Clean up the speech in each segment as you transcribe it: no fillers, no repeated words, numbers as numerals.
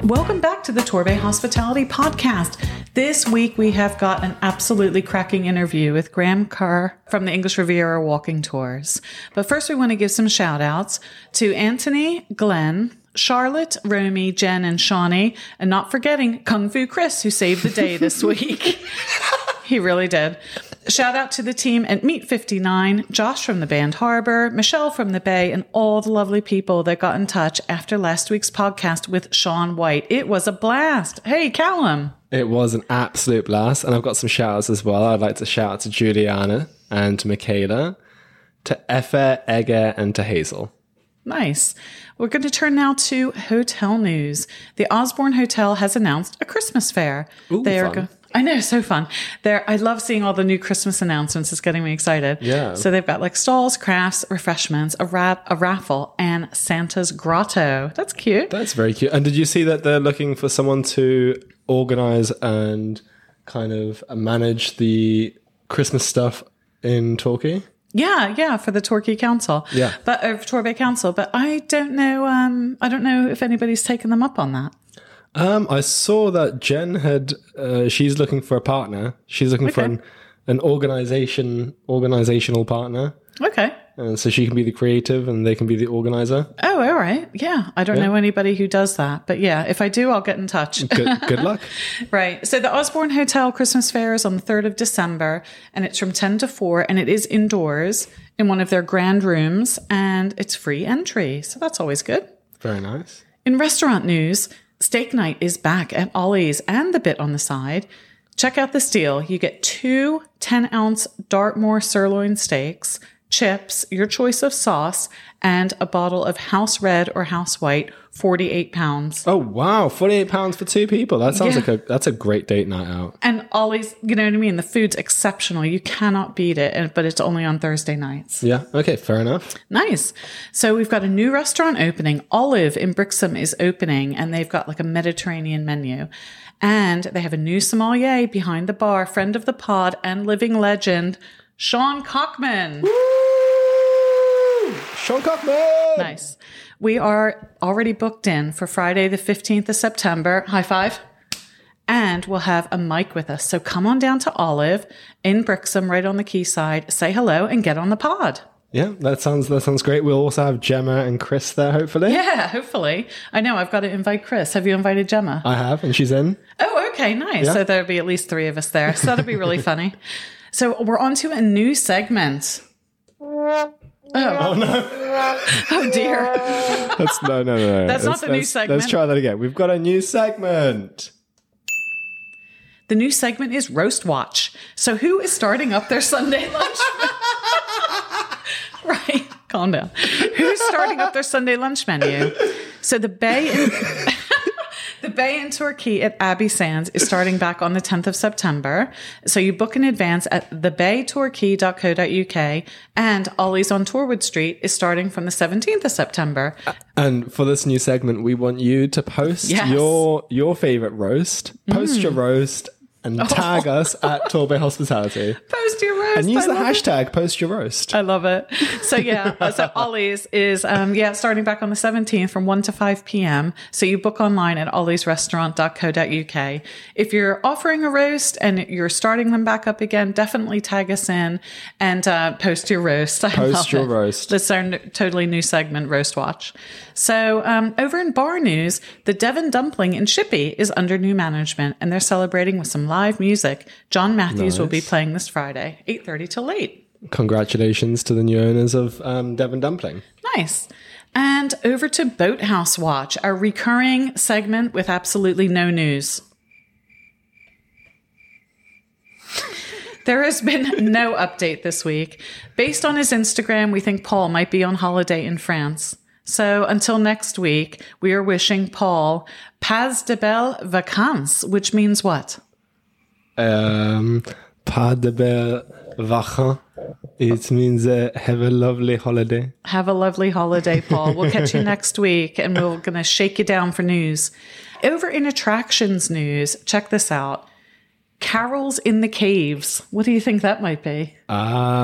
Welcome back to the Torbay Hospitality Podcast. This week we have got an absolutely cracking interview with Graham Kerr from the English Riviera Walking Tours. But first we want to give some shout outs to Anthony, Glenn, Charlotte, Romy, Jen, and Shawnee, and not forgetting Kung Fu Chris, who saved the day this week. He really did. Shout out to the team at Meet 59, Josh from the band Harbor, Michelle from the Bay, and all the lovely people that got in touch after last week's podcast with Sean White. It was a blast. Hey, Callum. It was an absolute blast. And I've got some shout outs as well. I'd like to shout out to Juliana and to Michaela, to Effa, Egger, and to Hazel. Nice. We're going to turn now to hotel news. The Osborne Hotel has announced a Christmas fair. Ooh, fun. I know, so fun. I love seeing all the new Christmas announcements. It's getting me excited. Yeah. So they've got like stalls, crafts, refreshments, a raffle, and Santa's grotto. That's cute. That's very cute. And did you see that they're looking for someone to organize and kind of manage the Christmas stuff in Torquay? Yeah, for the Torquay Council. Yeah. But Torbay Council. But I don't know. I don't know if anybody's taken them up on that. I saw that Jen had. She's looking for a partner. She's looking for an organizational partner. Okay. And so she can be the creative and they can be the organizer. Oh, all right. Yeah. I don't know anybody who does that. But yeah, if I do, I'll get in touch. Good luck. Right. So the Osborne Hotel Christmas Fair is on the 3rd of December and it's from 10 to 4 and it is indoors in one of their grand rooms and it's free entry. So that's always good. Very nice. In restaurant news, steak night is back at Ollie's and the Bit on the Side. Check out this deal. You get 2 10-ounce Dartmoor sirloin steaks, chips, your choice of sauce, and a bottle of House Red or House White, 48 pounds. Oh, wow. 48 pounds for 2 people. That sounds like that's a great date night out. And Ollie's, you know what I mean? The food's exceptional. You cannot beat it, but it's only on Thursday nights. Yeah. Okay. Fair enough. Nice. So we've got a new restaurant opening. Olive in Brixham is opening, and they've got like a Mediterranean menu. And they have a new sommelier behind the bar, friend of the pod and living legend, Sean Cockman. Woo! Sean Cockman! Nice. We are already booked in for Friday, the 15th of September. High five. And we'll have a mic with us. So come on down to Olive in Brixham, right on the quayside. Say hello and get on the pod. Yeah, that sounds great. We'll also have Gemma and Chris there, hopefully. Yeah, hopefully. I know, I've got to invite Chris. Have you invited Gemma? I have, and she's in. Oh, okay, nice. Yeah. So there'll be at least 3 of us there. So that'll be really funny. So we're on to a new segment. Oh no. Oh, dear. No. That's not the new segment. Let's try that again. We've got a new segment. The new segment is Roast Watch. So who is starting up their Sunday lunch? Right. Calm down. Who's starting up their Sunday lunch menu? So the Bay in Torquay at Abbey Sands is starting back on the 10th of September. So you book in advance at thebaytorquay.co.uk, and Ollie's on Torwood Street is starting from the 17th of September. And for this new segment, we want you to post your favorite roast, post your roast, and tag us at Torbay Hospitality. Post your roast. And use the hashtag post your roast. I love it. So yeah, so Ollie's is starting back on the 17th from 1 to 5 p.m. So you book online at olliesrestaurant.co.uk. If you're offering a roast and you're starting them back up again, definitely tag us in and post your roast. Post your roast. That's our totally new segment, Roast Watch. So over in bar news, the Devon Dumpling in Shippey is under new management and they're celebrating with some live music. John Matthews will be playing this Friday, 8:30 till late. Congratulations to the new owners of Devon Dumpling. Nice. And over to Boathouse Watch, our recurring segment with absolutely no news. There has been no update this week. Based on his Instagram, we think Paul might be on holiday in France. So until next week, we are wishing Paul pas de belles vacances, which means what? Pas de belles vacances. It means have a lovely holiday. Have a lovely holiday, Paul. We'll catch you next week, and we're going to shake you down for news. Over in attractions news, check this out. Carols in the Caves. What do you think that might be?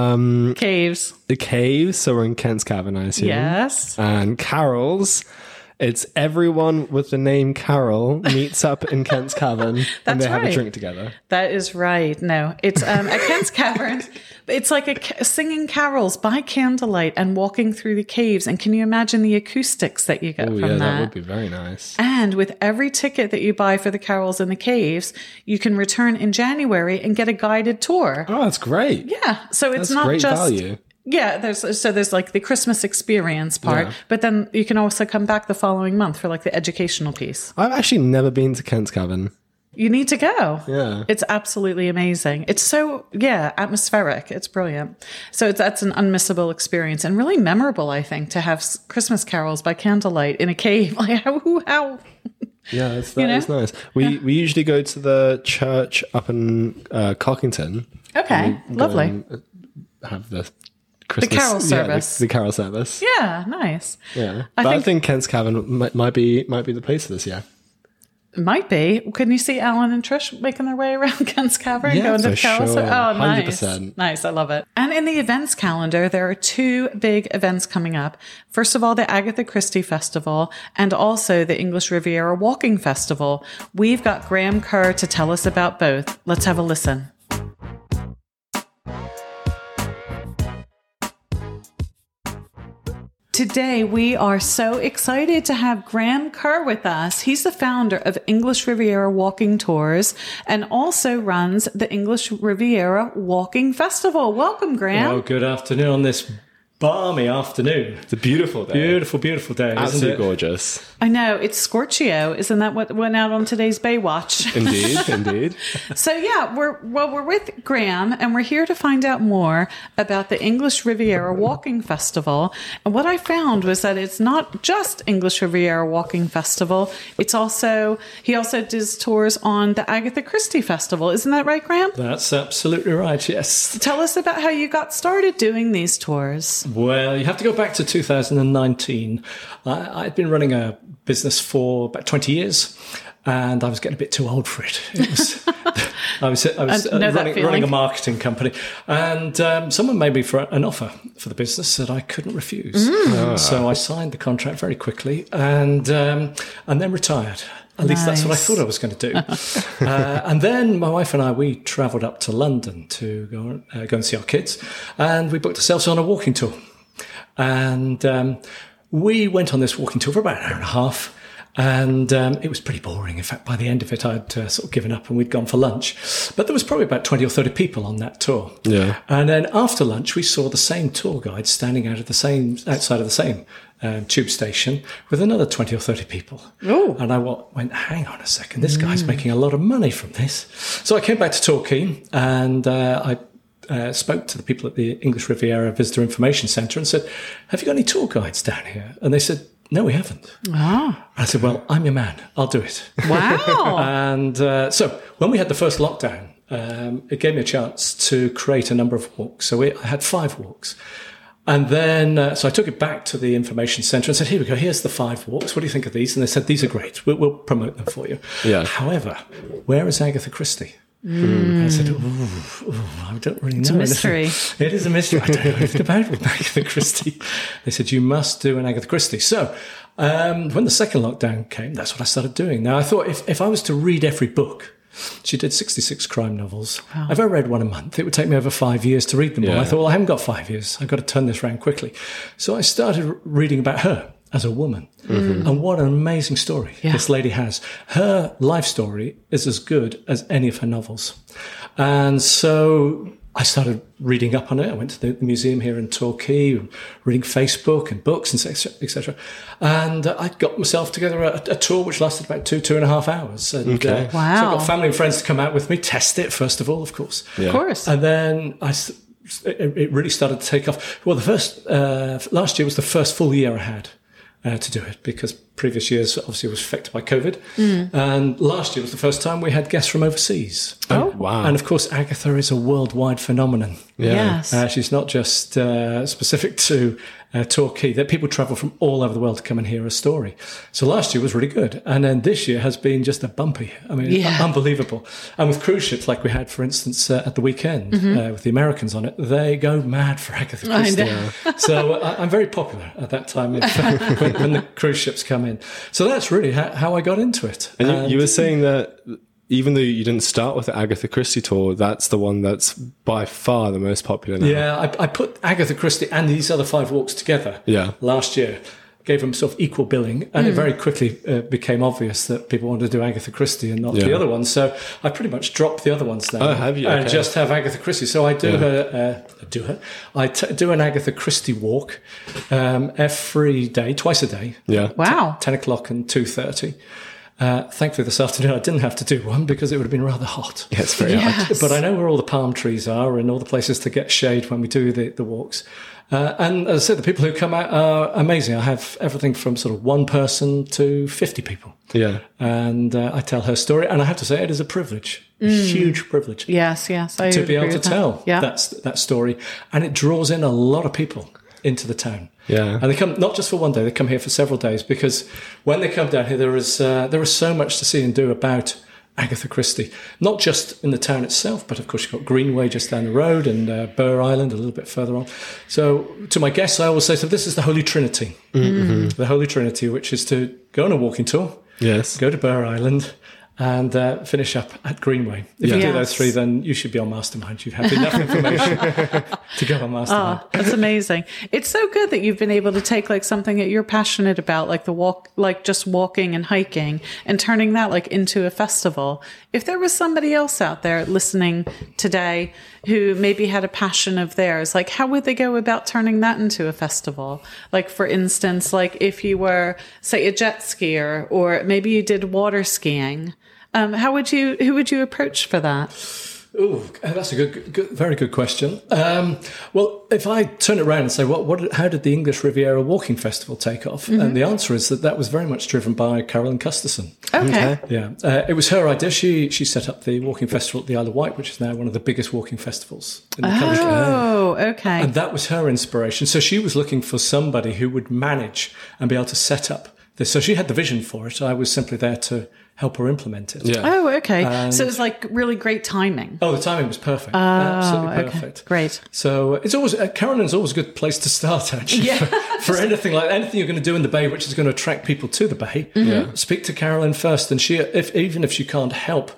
Caves. The Caves, so we're in Kent's Cavern, I assume. Yes. And Carols It's everyone with the name Carol meets up in Kent's Cavern and they have a drink together. That is right. No, it's at Kent's Cavern. It's like singing carols by candlelight and walking through the caves. And can you imagine the acoustics that you get from that? That would be very nice. And with every ticket that you buy for the carols in the caves, you can return in January and get a guided tour. Oh, that's great. Yeah. So it's That's not great just value. Yeah, there's like the Christmas experience part, but then you can also come back the following month for like the educational piece. I've actually never been to Kent's Cavern. You need to go. Yeah. It's absolutely amazing. It's so, atmospheric. It's brilliant. So that's an unmissable experience and really memorable, I think, to have Christmas carols by candlelight in a cave. Like how Yeah, that is nice. We usually go to the church up in Cockington. Okay, lovely. Have the Christmas, carol service. The carol service. Yeah, nice. Yeah, I think Kent's Cavern might be the place for this. Yeah, it might be. Can you see Alan and Trish making their way around Kent's Cavern? Yeah, going to for the carol sure. service? Oh, nice. 100%. Nice. I love it. And in the events calendar, there are 2 big events coming up. First of all, the Agatha Christie Festival and also the English Riviera Walking Festival. We've got Graham Kerr to tell us about both. Let's have a listen. Today, we are so excited to have Graham Kerr with us. He's the founder of English Riviera Walking Tours and also runs the English Riviera Walking Festival. Welcome, Graham. Oh, good afternoon on this balmy afternoon. it's a beautiful day. Beautiful, beautiful day. Absolutely isn't it? gorgeous. I know, it's Scorchio. Isn't that what went out on today's Baywatch? Indeed. So yeah, we're with Graham and we're here to find out more about the English Riviera Walking Festival. And what I found was that it's not just English Riviera Walking Festival. It's also, he also does tours on the Agatha Christie Festival. Isn't that right, Graham? That's absolutely right, yes. Tell us about how you got started doing these tours. Well, you have to go back to 2019. I'd been running a business for about 20 years. And I was getting a bit too old for it. I was running a marketing company, and someone made me for an offer for the business that I couldn't refuse. So I signed the contract very quickly, and then retired. At least that's what I thought I was going to do. And then my wife and I, we travelled up to London to go and see our kids, and we booked ourselves on a walking tour. And we went on this walking tour for about an hour and a half. And it was pretty boring. In fact, by the end of it, I'd sort of given up and we'd gone for lunch. But there was probably about 20 or 30 people on that tour. Yeah. And then after lunch, we saw the same tour guide standing outside of the same tube station with another 20 or 30 people. Ooh. And I went, hang on a second, this guy's making a lot of money from this. So I came back to Torquay and I spoke to the people at the English Riviera Visitor Information Centre and said, have you got any tour guides down here? And they said, no, we haven't. Oh. I said, well, I'm your man. I'll do it. Wow. And so when we had the first lockdown, it gave me a chance to create a number of walks. So I had 5 walks. And then, so I took it back to the information centre and said, here we go. Here's the 5 walks. What do you think of these? And they said, these are great. We'll promote them for you. Yeah. However, where is Agatha Christie? I said, I don't really know. It's a mystery. It is a mystery. I don't know anything about with Agatha Christie. They said, you must do an Agatha Christie. So when the second lockdown came, that's what I started doing. Now, I thought if I was to read every book, she did 66 crime novels. Wow. If I read one a month, it would take me over 5 years to read them all. Yeah. I thought, well, I haven't got 5 years. I've got to turn this around quickly. So I started reading about her as a woman. Mm-hmm. And what an amazing story this lady has. Her life story is as good as any of her novels. And so I started reading up on it. I went to the museum here in Torquay, reading Facebook and books, and etc. And I got myself together a tour which lasted about 2.5 hours. And, okay. Wow. So I got family and friends to come out with me, test it, first of all, of course. Yeah. Of course. And then it really started to take off. Well, last year was the first full year I had to do it, because previous years obviously was affected by COVID. And last year was the first time we had guests from overseas. Oh, wow. And of course, Agatha is a worldwide phenomenon. Yeah. Yes. She's not just specific to Torquay. That people travel from all over the world to come and hear her story. So last year was really good. And then this year has been just a bumpy. I mean, unbelievable. And with cruise ships, like we had, for instance, at the weekend with the Americans on it, they go mad for Agatha Christie. So I'm very popular at that time when the cruise ships come in. So that's really how I got into it. And you were saying that even though you didn't start with the Agatha Christie tour, that's the one that's by far the most popular now. Yeah, I put Agatha Christie and these other 5 walks together last year. Gave them sort of equal billing, and it very quickly became obvious that people wanted to do Agatha Christie and not the other ones. So I pretty much dropped the other ones now. Oh, have you? And just have Agatha Christie. So I do do an Agatha Christie walk every day, twice a day. Yeah. Wow. 10 o'clock and 2:30. Thankfully, this afternoon I didn't have to do one because it would have been rather hot. Yeah, it's very hot. But I know where all the palm trees are and all the places to get shade when we do the walks. And as I said, the people who come out are amazing. I have everything from sort of 1 person to 50 people. Yeah. And I tell her story. And I have to say, it is a privilege, a huge privilege. Yes, I to be able to tell Yeah. that story. And it draws in a lot of people into the town. Yeah. And they come not just for one day, they come here for several days, because when they come down here, there is so much to see and do about Agatha Christie, not just in the town itself, but of course you've got Greenway just down the road and Burr Island a little bit further on. So to my guests, I always say, so this is the Holy Trinity. Mm-hmm. The Holy Trinity, which is to go on a walking tour, go to Burr Island, and finish up at Greenway. If you do those 3, then you should be on Mastermind. You've had enough information to go on Mastermind. Oh, that's amazing. It's so good that you've been able to take like something that you're passionate about, like the walk, like just walking and hiking, and turning that like into a festival. If there was somebody else out there listening today who maybe had a passion of theirs, like how would they go about turning that into a festival? Like, for instance, like if you were, say, a jet skier, or maybe you did water skiing, who would you approach for that? Oh, that's a very good question. Well, if I turn it around and say, how did the English Riviera Walking Festival take off? Mm-hmm. And the answer is that was very much driven by Carolyn Custerson. Okay. Yeah. It was her idea. She set up the walking festival at the Isle of Wight, which is now one of the biggest walking festivals in the country. Oh, okay. And that was her inspiration. So she was looking for somebody who would manage and be able to set up this. So she had the vision for it. I was simply there to help her implement it. Yeah. Oh, okay. So it was like really great timing. Oh, the timing was perfect. Absolutely perfect. Okay. Great. So it's always, Carolyn's always a good place to start, actually. Yeah. for anything you're going to do in the Bay, which is going to attract people to the Bay. Mm-hmm. Speak to Carolyn first. And even if she can't help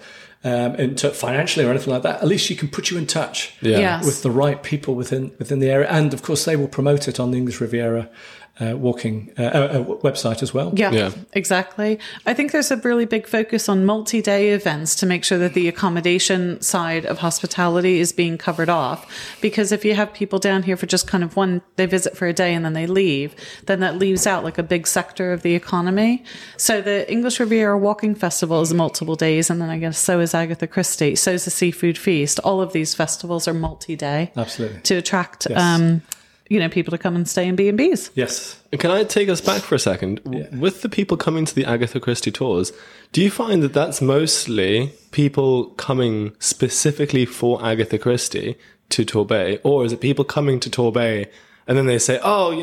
financially or anything like that, at least she can put you in touch with the right people within the area. And of course, they will promote it on the English Riviera walking website as well. Yeah, exactly. I think there's a really big focus on multi-day events to make sure that the accommodation side of hospitality is being covered off. Because if you have people down here for just kind of they visit for a day and then they leave, then that leaves out like a big sector of the economy. So the English Riviera Walking Festival is multiple days, and then I guess so is Agatha Christie, so is the Seafood Feast. All of these festivals are multi-day. Absolutely. To attract people to come and stay in B&Bs. Yes. Can I take us back for a second? Yeah. With the people coming to the Agatha Christie tours, do you find that that's mostly people coming specifically for Agatha Christie to Torbay? Or is it people coming to Torbay and then they say,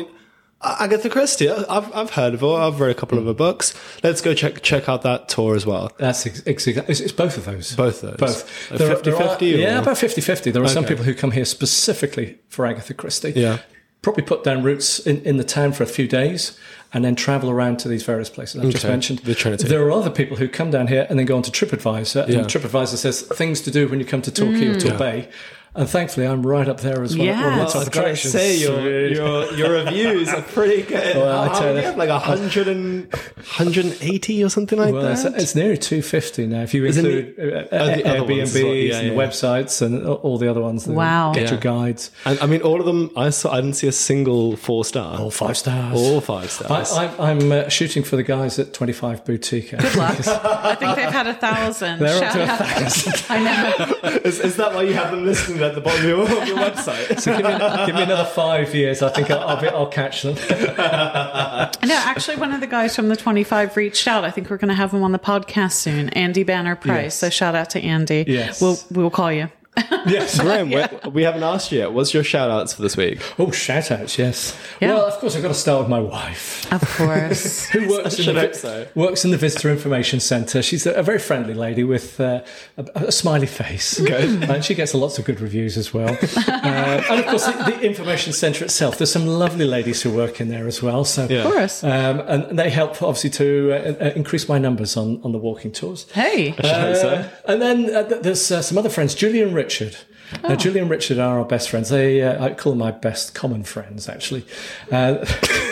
Agatha Christie, I've heard of her. I've read a couple of her books. Let's go check out that tour as well. That's exactly. It's both of those. Both of those. Both. 50-50? Yeah, about 50-50. There are some people who come here specifically for Agatha Christie. Yeah. Probably put down roots in the town for a few days and then travel around to these various places I've just mentioned. The Trinity. There are other people who come down here and then go on to TripAdvisor. And TripAdvisor says things to do when you come to Torquay or Torbay. And thankfully, I'm right up there as well. Yes. I was going to say, your reviews are pretty good. Well, I tell you, have like 180 or something like that. It's nearly 250 now. If you include Airbnbs and websites and all the other ones. Wow. Get your guides. And I mean, all of them, I didn't see a single 4-star. All 5 stars. All 5 stars. I'm shooting for the guys at 25 Boutique. Good luck. I think they've had 1,000. They're up to 1,000. I know. Is that why you have them listed at the bottom of your website? So give me another 5 years. I think I'll catch them. No, actually, one of the guys from the 25 reached out. I think we're going to have him on the podcast soon. Andy Banner Price. Yes. So shout out to Andy. Yes. We'll call you. Yes. Graham, we haven't asked you yet. What's your shout outs for this week? Oh, shout outs, yes. Yeah. Well, of course, I've got to start with my wife. Of course. Who works in the Visitor Information Centre. She's a very friendly lady with a smiley face. Good. And she gets lots of good reviews as well. And of course, the Information Centre itself, there's some lovely ladies who work in there as well. So, Of course. and they help, obviously, to increase my numbers on the walking tours. Hey. And then there's some other friends, Julie and Richard. Now, Julie and Richard are our best friends. I call them my best common friends, actually. And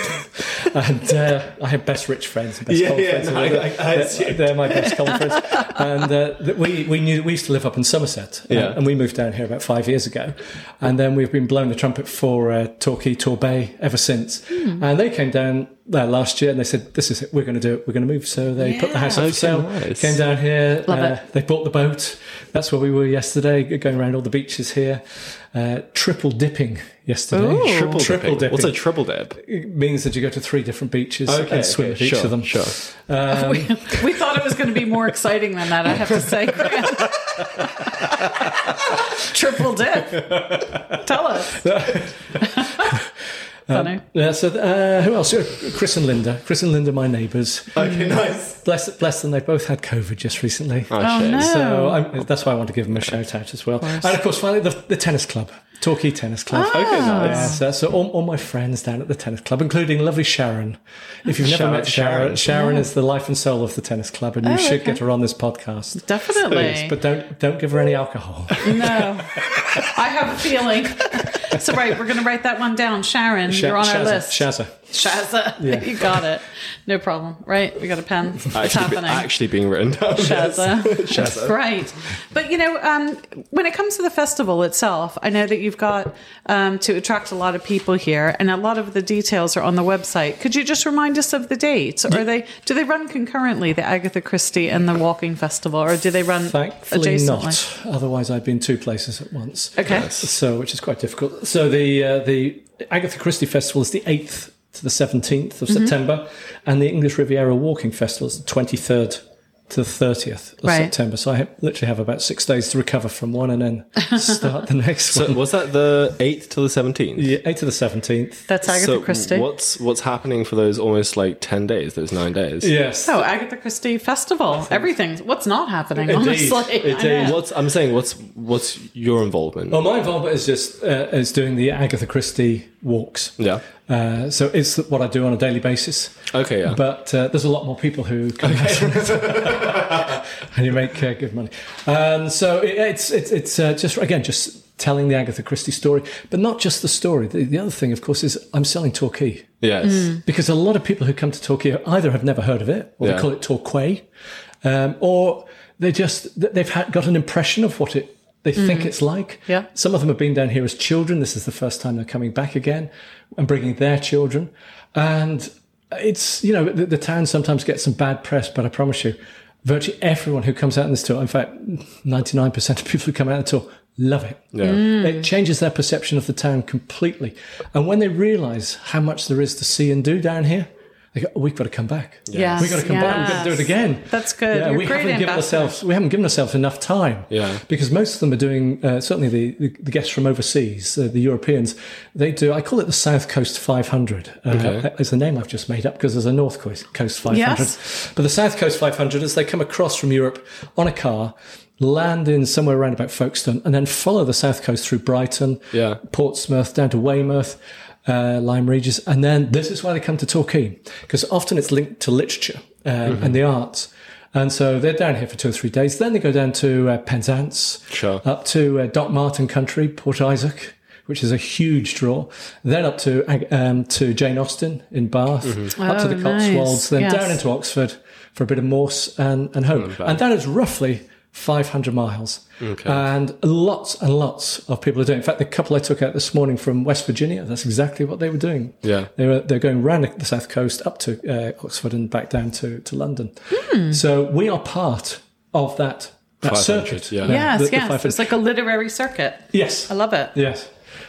I have best rich friends and best common friends. They're my best common friends. And we used to live up in Somerset. And we moved down here about 5 years ago. And then we've been blowing the trumpet for Torquay, Torbay ever since. And they came down last year and they said, this is it, we're going to do it, we're going to move. So they put the house up for sale, came down here, they bought the boat. That's where we were yesterday, going around all the beaches here. Triple dipping yesterday. Ooh. Triple dipping. What's a triple dip? It means that you go to 3 different beaches and swim at each of them. Sure. We thought it was going to be more exciting than that, I have to say. Triple dip. Tell us. Funny. So who else? Chris and Linda, my neighbours. Okay, nice. Bless them. They both had COVID just recently. Oh, no. So that's why I want to give them a shout out as well. And of course, finally, the tennis club. Torquay Tennis Club. Oh. Okay, nice. Yeah, so all my friends down at the tennis club, including lovely Sharon. If you've never met Sharon is the life and soul of the tennis club, and you should get her on this podcast. Definitely. Please, but don't give her any alcohol. No. I have a feeling. So, right, we're going to write that one down. Sharon, you're on our list. Shazza. Yeah. You got it. No problem. Right? We got a pen. It's happening. Actually being written down. Shazza. Right. But, when it comes to the festival itself, I know that you've got to attract a lot of people here, and a lot of the details are on the website. Could you just remind us of the dates? Or do they run concurrently, the Agatha Christie and the Walking Festival, or do they run Thankfully adjacently? Not. Otherwise, I'd be in 2 places at once. Okay. So, which is quite difficult. So the Agatha Christie Festival is the 8th to the 17th of September, and the English Riviera Walking Festival is the 23rd to the 30th of September. So I literally have about 6 days to recover from one and then start the next one. So was that the 8th to the 17th? Yeah, 8th to the 17th. That's Agatha Christie. What's happening for those almost 10 days, those 9 days? Yes. Oh, Agatha Christie Festival. Everything. What's not happening, honestly? What's your involvement? Well, my involvement is just is doing the Agatha Christie walks. Yeah. So it's what I do on a daily basis. Okay, yeah. But there's a lot more people who come and you make good money. So it's just telling the Agatha Christie story, but not just the story. The other thing, of course, is I'm selling Torquay. Yes. Because a lot of people who come to Torquay either have never heard of it, or they call it Torquay, or they've got an impression of what they think it's like. Yeah. Some of them have been down here as children. This is the first time they're coming back again and bringing their children. And it's, the town sometimes gets some bad press, but I promise you, virtually everyone who comes out on this tour, in fact, 99% of people who come out on the tour love it. Yeah. It changes their perception of the town completely. And when they realise how much there is to see and do down here, they go, we've got to come back. Yes. We've got to come back. We've got to do it again. That's good. Yeah, we haven't given ourselves enough time. Yeah. Because most of them are doing, certainly the guests from overseas, the Europeans, they do, I call it the South Coast 500. It's a name I've just made up because there's a North Coast 500. Yes. But the South Coast 500 is they come across from Europe on a car, land in somewhere around about Folkestone, and then follow the South Coast through Brighton, Portsmouth, down to Weymouth, Lyme Regis, and then this is why they come to Torquay, because often it's linked to literature and the arts. And so they're down here for 2 or 3 days. Then they go down to Penzance, up to Doc Martin Country, Port Isaac, which is a huge draw. Then up to Jane Austen in Bath, up to the Cotswolds, then down into Oxford for a bit of Morse and home. And that is roughly 500 miles. Okay. And lots of people are doing. In fact, the couple I took out this morning from West Virginia, that's exactly what they were doing. Yeah. They're going around the South Coast up to Oxford and back down to London. So we are part of that circuit. Yeah. Yes. It's like a literary circuit. Yes. I love it. Yes.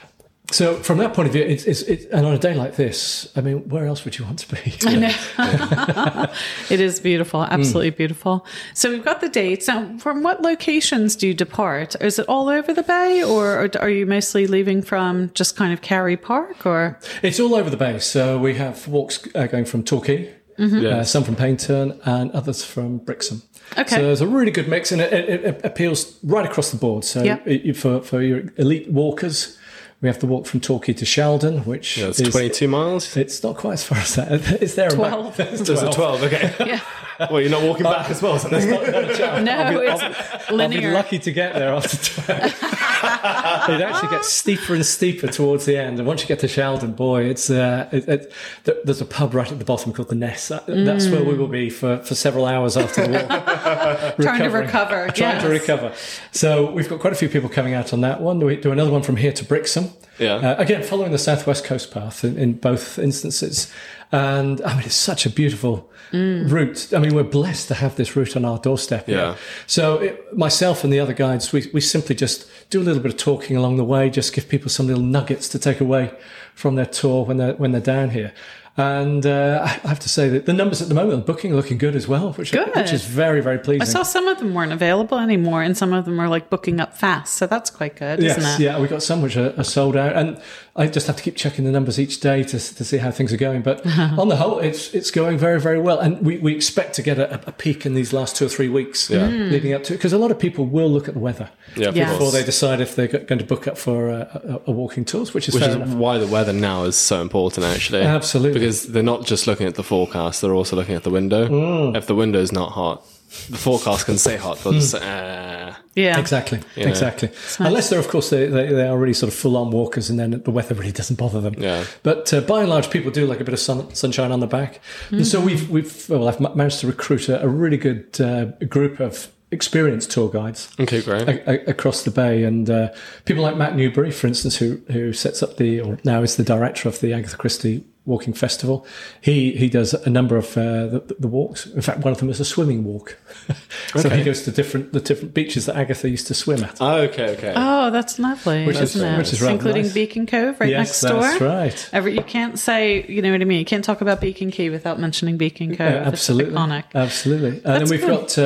So from that point of view, and on a day like this, I mean, where else would you want to be? I know. It is beautiful, absolutely beautiful. So we've got the dates. Now, from what locations do you depart? Is it all over the bay, or are you mostly leaving from just kind of Carey Park? Or it's all over the bay. So we have walks going from Torquay, some from Paignton, and others from Brixham. Okay. So there's a really good mix, and it appeals right across the board. So for your elite walkers, we have the walk from Torquay to Sheldon, which it's 22 miles. It's not quite as far as that. It's there 12. There's 12, okay. Yeah. Well, you're not walking back as well, so there's not a chance. No, it's linear. I'll be lucky to get there after 12. It actually gets steeper and steeper towards the end. And once you get to Sheldon, boy, it's there's a pub right at the bottom called the Ness. That's where we will be for several hours after the walk. Trying to recover. So we've got quite a few people coming out on that one. We do another one from here to Brixham. Yeah. Again, following the Southwest Coast Path in both instances. And I mean, it's such a beautiful route. I mean, we're blessed to have this route on our doorstep here. Yeah. So myself and the other guides, we simply just do a little bit of talking along the way, just give people some little nuggets to take away from their tour when they're down here. And I have to say that the numbers at the moment on booking are looking good as well, which is very, very pleasing. I saw some of them weren't available anymore, and some of them are like booking up fast. So that's quite good, isn't it? Yeah, we got some which are sold out, and I just have to keep checking the numbers each day to see how things are going. But on the whole, it's going very, very well, and we expect to get a peak in these last 2 or 3 weeks leading up to it, because a lot of people will look at the weather before they decide if they're going to book up for a walking tours, which is why the weather now is so important, actually. Absolutely. Because they're not just looking at the forecast, they're also looking at the window. If the window is not hot, the forecast can say hot, they'll just say, Exactly. Nice. Unless they're, of course, they are really sort of full-on walkers, and then the weather really doesn't bother them. Yeah. But by and large, people do like a bit of sunshine on the back. And so I've managed to recruit a really good group of experienced tour guides. Okay, great. Across the bay, and people like Matt Newbury, for instance, who sets up or now is the director of the Agatha Christie Walking Festival. He does a number of the walks. In fact, one of them is a swimming walk. So he goes to the different beaches that Agatha used to swim at. Oh, okay. Oh, that's lovely, isn't it? Which is rather including nice. Beacon Cove next door. Yes, that's right. You can't say, you know what I mean? You can't talk about Beacon Key without mentioning Beacon Cove. Absolutely. It's iconic. Absolutely. And then we've got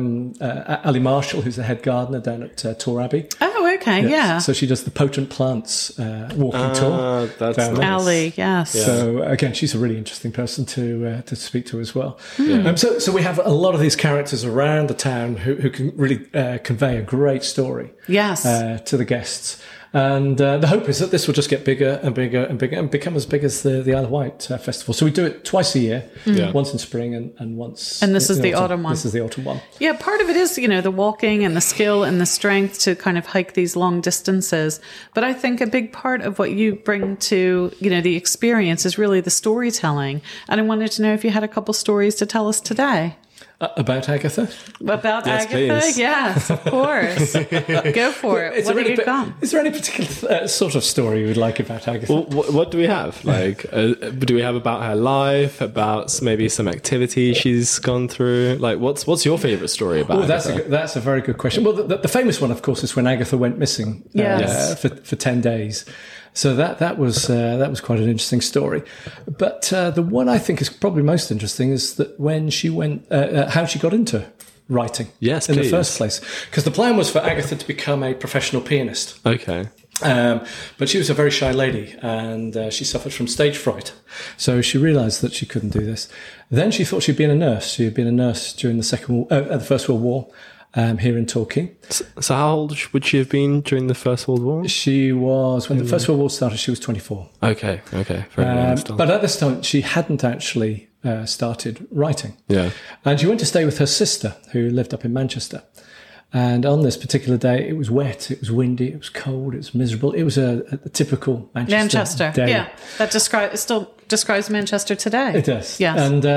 Ali Marshall, who's the head gardener down at Tor Abbey. Oh, okay, yeah. So she does the Potent Plants walking tour. That's nice. Ali, yes. Yeah. So again, she's a really interesting person to speak to as well. So we have a lot of these characters around the town who can really convey a great story to the guests. And the hope is that this will just get bigger and bigger and bigger and become as big as the Isle of Wight Festival. So we do it twice a year, once in spring and once. And this is the autumn one. This is the autumn one. Yeah, part of it is, the walking and the skill and the strength to kind of hike these long distances. But I think a big part of what you bring to, the experience is really the storytelling. And I wanted to know if you had a couple stories to tell us today. About Agatha? About yes, Agatha? Please. Yes, of course. Go for it. What have you got? Is there any particular sort of story you would like about Agatha? Well, what do we have? Do we have about her life, about maybe some activity she's gone through? What's your favourite story about Agatha? That's a very good question. Well, the famous one, of course, is when Agatha went missing for 10 days. So that was quite an interesting story. But the one I think is probably most interesting is that when she went, how she got into writing in the first place. Because the plan was for Agatha to become a professional pianist. Okay. But she was a very shy lady, and she suffered from stage fright. So she realised that she couldn't do this. Then she thought she'd been a nurse. She had been a nurse during the First World War. Here in Torquay. So how old would she have been during the First World War? She was, when the First World War started, she was 24. Okay. Very young still. But at this time, she hadn't actually started writing. Yeah. And she went to stay with her sister, who lived up in Manchester. And on this particular day, it was wet, it was windy, it was cold, it was miserable. It was a typical Manchester day. Yeah. That still describes Manchester today. It does. Yes.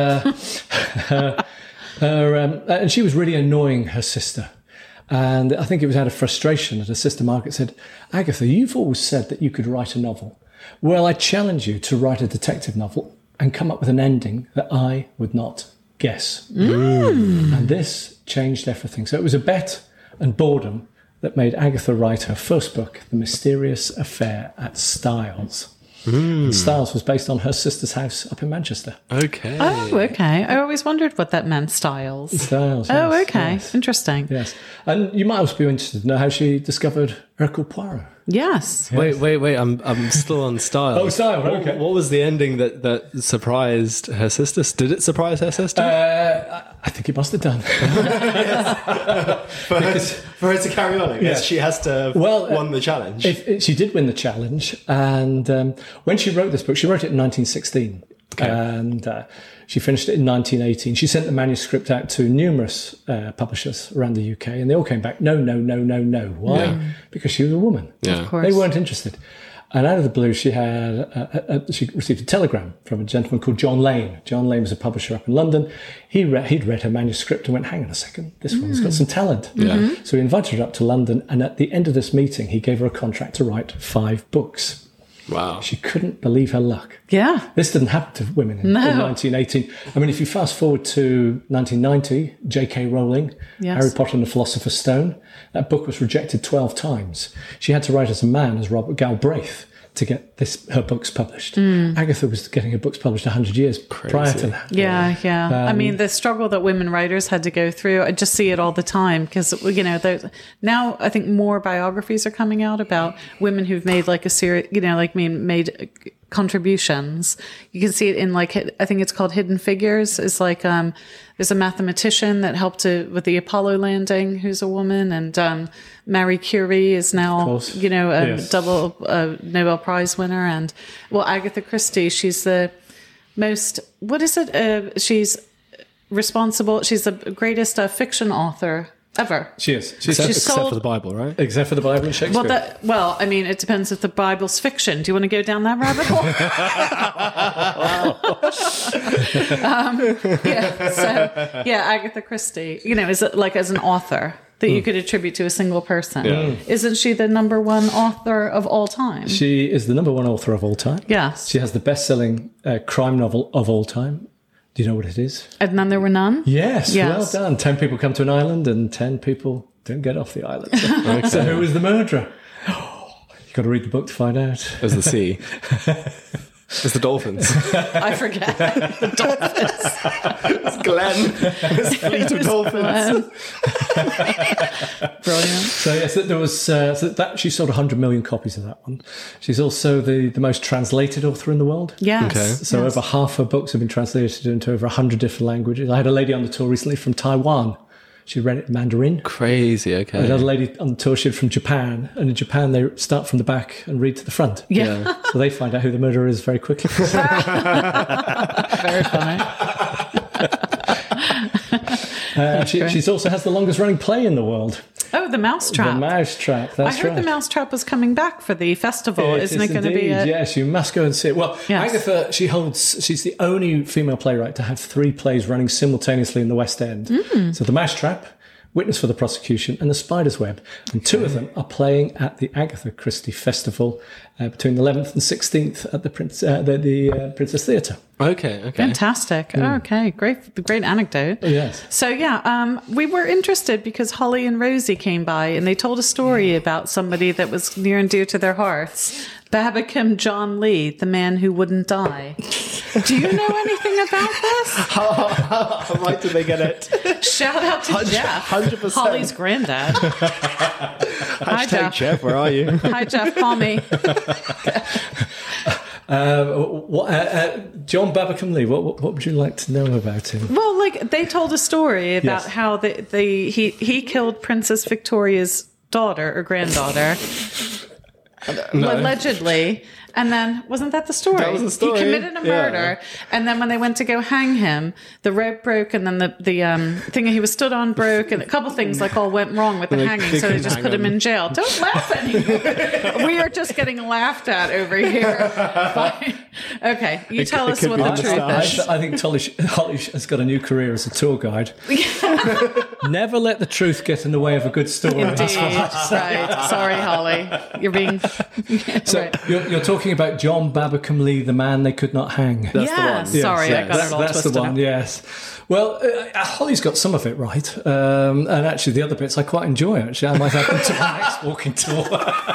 And and she was really annoying her sister. And I think it was out of frustration that her sister Margaret said, Agatha, you've always said that you could write a novel. Well, I challenge you to write a detective novel and come up with an ending that I would not guess. And this changed everything. So it was a bet and boredom that made Agatha write her first book, The Mysterious Affair at Styles. And Styles was based on her sister's house up in Manchester. Okay. Oh, okay. I always wondered what that meant, Styles. Styles. Oh, yes, okay. yes. Interesting. Yes. And you might also be interested to know how she discovered Hercule Poirot. Yes. Wait. I'm still on Styles. Oh, Styles. Okay. What was the ending that surprised her sister? Did it surprise her sister? I think it must have done. For her to carry on, I guess she has to have won the challenge. She did win the challenge, and when she wrote this book, she wrote it in 1916, and she finished it in 1918. She sent the manuscript out to numerous publishers around the UK, and they all came back, no. Why? Yeah. Because she was a woman. Yeah. Of course. They weren't interested. And out of the blue, she received a telegram from a gentleman called John Lane. John Lane was a publisher up in London. He'd read her manuscript and went, hang on a second, this one's got some talent. Yeah. So he invited her up to London, and at the end of this meeting, he gave her a contract to write 5 books. Wow. She couldn't believe her luck. Yeah. This didn't happen to women in 1918. I mean, if you fast forward to 1990, J.K. Rowling, Harry Potter and the Philosopher's Stone, that book was rejected 12 times. She had to write as a man, as Robert Galbraith, to get her books published. Agatha was getting her books published 100 years prior to that. Yeah. I mean, the struggle that women writers had to go through, I just see it all the time because, now I think more biographies are coming out about women who've made like a series, made contributions. You can see it in I think it's called Hidden Figures. It's like, there's a mathematician that helped with the Apollo landing, who's a woman, and Marie Curie is now, double Nobel Prize winner, and Agatha Christie, she's the most. What is it? She's responsible. She's the greatest fiction author ever. She is. Except for the Bible, right? Except for the Bible and Shakespeare. I mean, it depends if the Bible's fiction. Do you want to go down that rabbit hole? Agatha Christie, is it like as an author that you could attribute to a single person? Yeah. Isn't she the number one author of all time? She is the number one author of all time. Yes. She has the best-selling crime novel of all time. Do you know what it is? And then there were none? Yes. Well done. 10 people come to an island and 10 people don't get off the island. So who was the murderer? You've got to read the book to find out. It was the sea. It's the dolphins. I forget. The dolphins. It's Glenn. It's a fleet of dolphins. Brilliant. So yes, there was she sold 100 million copies of that one. She's also the most translated author in the world. Yes. Okay. So over half her books have been translated into over 100 different languages. I had a lady on the tour recently from Taiwan. She read it in Mandarin. Crazy, okay. Another lady on the tour, she's from Japan. And in Japan, they start from the back and read to the front. Yeah. So they find out who the murderer is very quickly. Very funny. She also has the longest running play in the world. Oh, The Mousetrap. The Mousetrap, that's I heard right. The Mousetrap was coming back for the festival. Isn't it going to be it? Yes, you must go and see it. Well, yes. Agatha, she's the only female playwright to have 3 plays running simultaneously in the West End. So The Mousetrap, Witness for the Prosecution, and The Spider's Web. And 2 of them are playing at the Agatha Christie Festival between the 11th and 16th at the Princess Theatre. Okay. Fantastic. Okay, great anecdote. Yes. So we were interested because Holly and Rosie came by and they told a story about somebody that was near and dear to their hearts. Babbicombe John Lee, the man who wouldn't die. Do you know anything about this? How right did they get it? Shout out to Jeff, 100%. Holly's granddad. Hi, Jeff. Jeff, where are you? Hi, Jeff. Call me. John Babbicombe Lee, what would you like to know about him? Well, they told a story about how he killed Princess Victoria's daughter or granddaughter. No. Allegedly. And then, wasn't that the story? That was the story. He committed a murder, and then when they went to go hang him, the rope broke, and then the thing he was stood on broke, and a couple things all went wrong with the hanging, so they just put him in jail. Don't laugh at me. We are just getting laughed at over here. Fine. Okay, you tell us what the truth is. I think Holly has got a new career as a tour guide. Never let the truth get in the way of a good story. Indeed. Right. Sorry, Holly. You're being... So right. you're talking talking about John Babbacombe Lee, the man they could not hang. That's the one. Yes. Sorry, I got it all That's twisted the one, up. yes. Well, Holly's got some of it right. And actually, the other bits I quite enjoy, actually. I might add them to my next walking tour.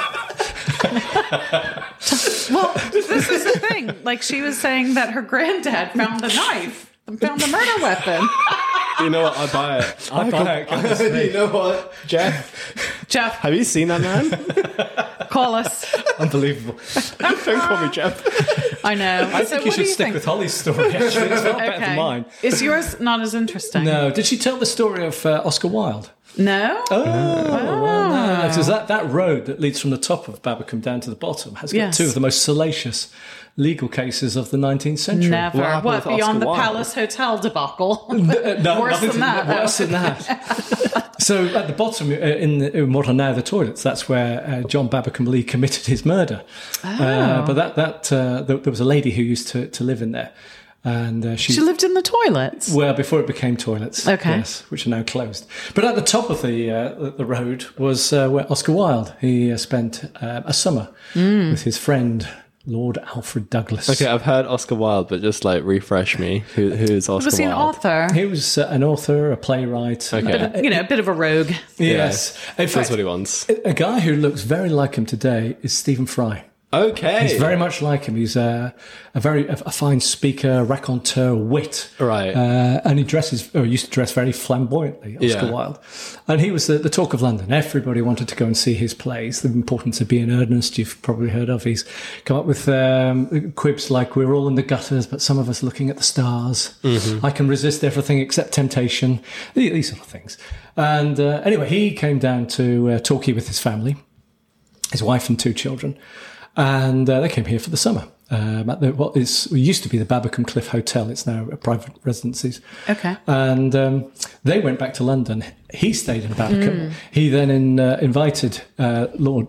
Well, this is the thing. Like, she was saying that her granddad found the knife, found the murder weapon. You know what? I buy it. I buy it. You know what, Jeff? Jeff, Have you seen that man? call us. Unbelievable. Don't call me Jeff. I know. I think you should stick with Holly's story, actually. It's not better than mine. Is yours not as interesting? No. Did she tell the story of Oscar Wilde? No? Well, no. Because that road that leads from the top of Babbacombe down to the bottom has got Yes. two of the most salacious legal cases of the 19th century. Never. happened What, with beyond Oscar the Wilde? Palace Hotel debacle? No, Worse than that. Worse than that. So at the bottom, in what are now the toilets, that's where John Babbacombe Lee committed his murder. But there was a lady who used to live in there. And She lived in the toilets? well, before it became toilets, Okay. yes, which are now closed. But at the top of the road was where Oscar Wilde. He spent a summer with his friend Lord Alfred Douglas. Okay, I've heard Oscar Wilde, but just like refresh me. Who's Oscar Was he an Wilde? author? He was an author, a playwright. Okay. A bit of a rogue. Yes, in That's fact, what he wants. a guy who looks very like him today is Stephen Fry. Okay. He's very much like him. He's a fine speaker, raconteur, wit. Right. And he used to dress very flamboyantly, Oscar Yeah. Wilde. And he was the talk of London. Everybody wanted to go and see his plays. The Importance of Being Earnest, you've probably heard of. He's come up with quibs like, we're all in the gutters, but some of us looking at the stars. Mm-hmm. I can resist everything except temptation. These sort of things. And anyway, he came down to Torquay with his family, his wife and 2 children. And they came here for the summer at what used to be the Babbacombe Cliff Hotel. It's now a private residencies. Okay. And they went back to London. He stayed in Babbacombe. He then invited Lord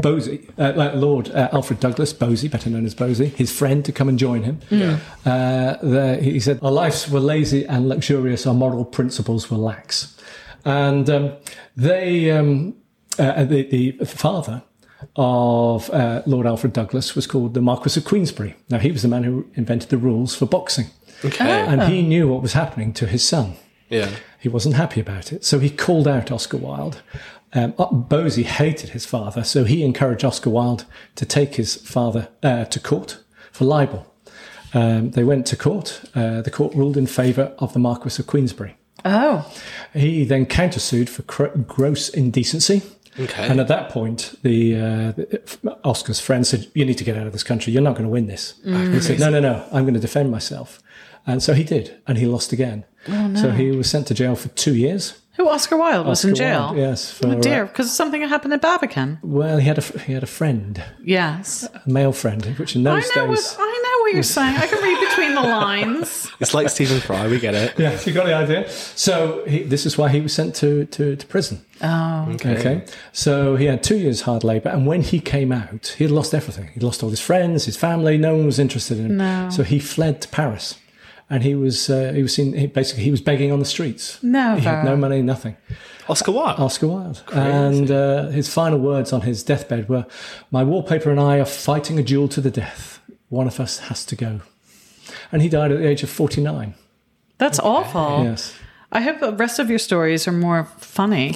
Alfred Douglas, Bosie, better known as Bosie, his friend, to come and join him. He said, our lives were lazy and luxurious, our moral principles were lax. And the father of Lord Alfred Douglas was called the Marquis of Queensberry. Now, he was the man who invented the rules for boxing. Okay. And he knew what was happening to his son. Yeah. He wasn't happy about it. So he called out Oscar Wilde. Bosie hated his father, so he encouraged Oscar Wilde to take his father to court for libel. They went to court. The court ruled in favour of the Marquis of Queensberry. Oh. He then countersued for gross indecency. Okay. And at that point, Oscar's friend said, you need to get out of this country. You're not going to win this. He said, no, I'm going to defend myself. And so he did. And he lost again. Oh, no. So he was sent to jail for 2 years. Who, Oscar Wilde, was in Oscar jail? Wilde, yes. Oh, dear. Because something had happened at Babbacombe. Well, he had a friend, Yes. a male friend, which in those I know days... what you're saying. I can read between the lines. It's like Stephen Fry. We get it. Yeah, you got the idea. So this is why he was sent to prison. Oh. Okay. So he had 2 years hard labour, and when he came out, he had lost everything. He'd lost all his friends, his family. No one was interested in him. No. So he fled to Paris, and he was seen. He was begging on the streets. Never. He had no money, nothing. Oscar Wilde. Oscar Wilde. And his final words on his deathbed were, "My wallpaper and I are fighting a duel to the death. One of us has to go." And he died at the age of 49. That's awful. Yes. I hope the rest of your stories are more funny.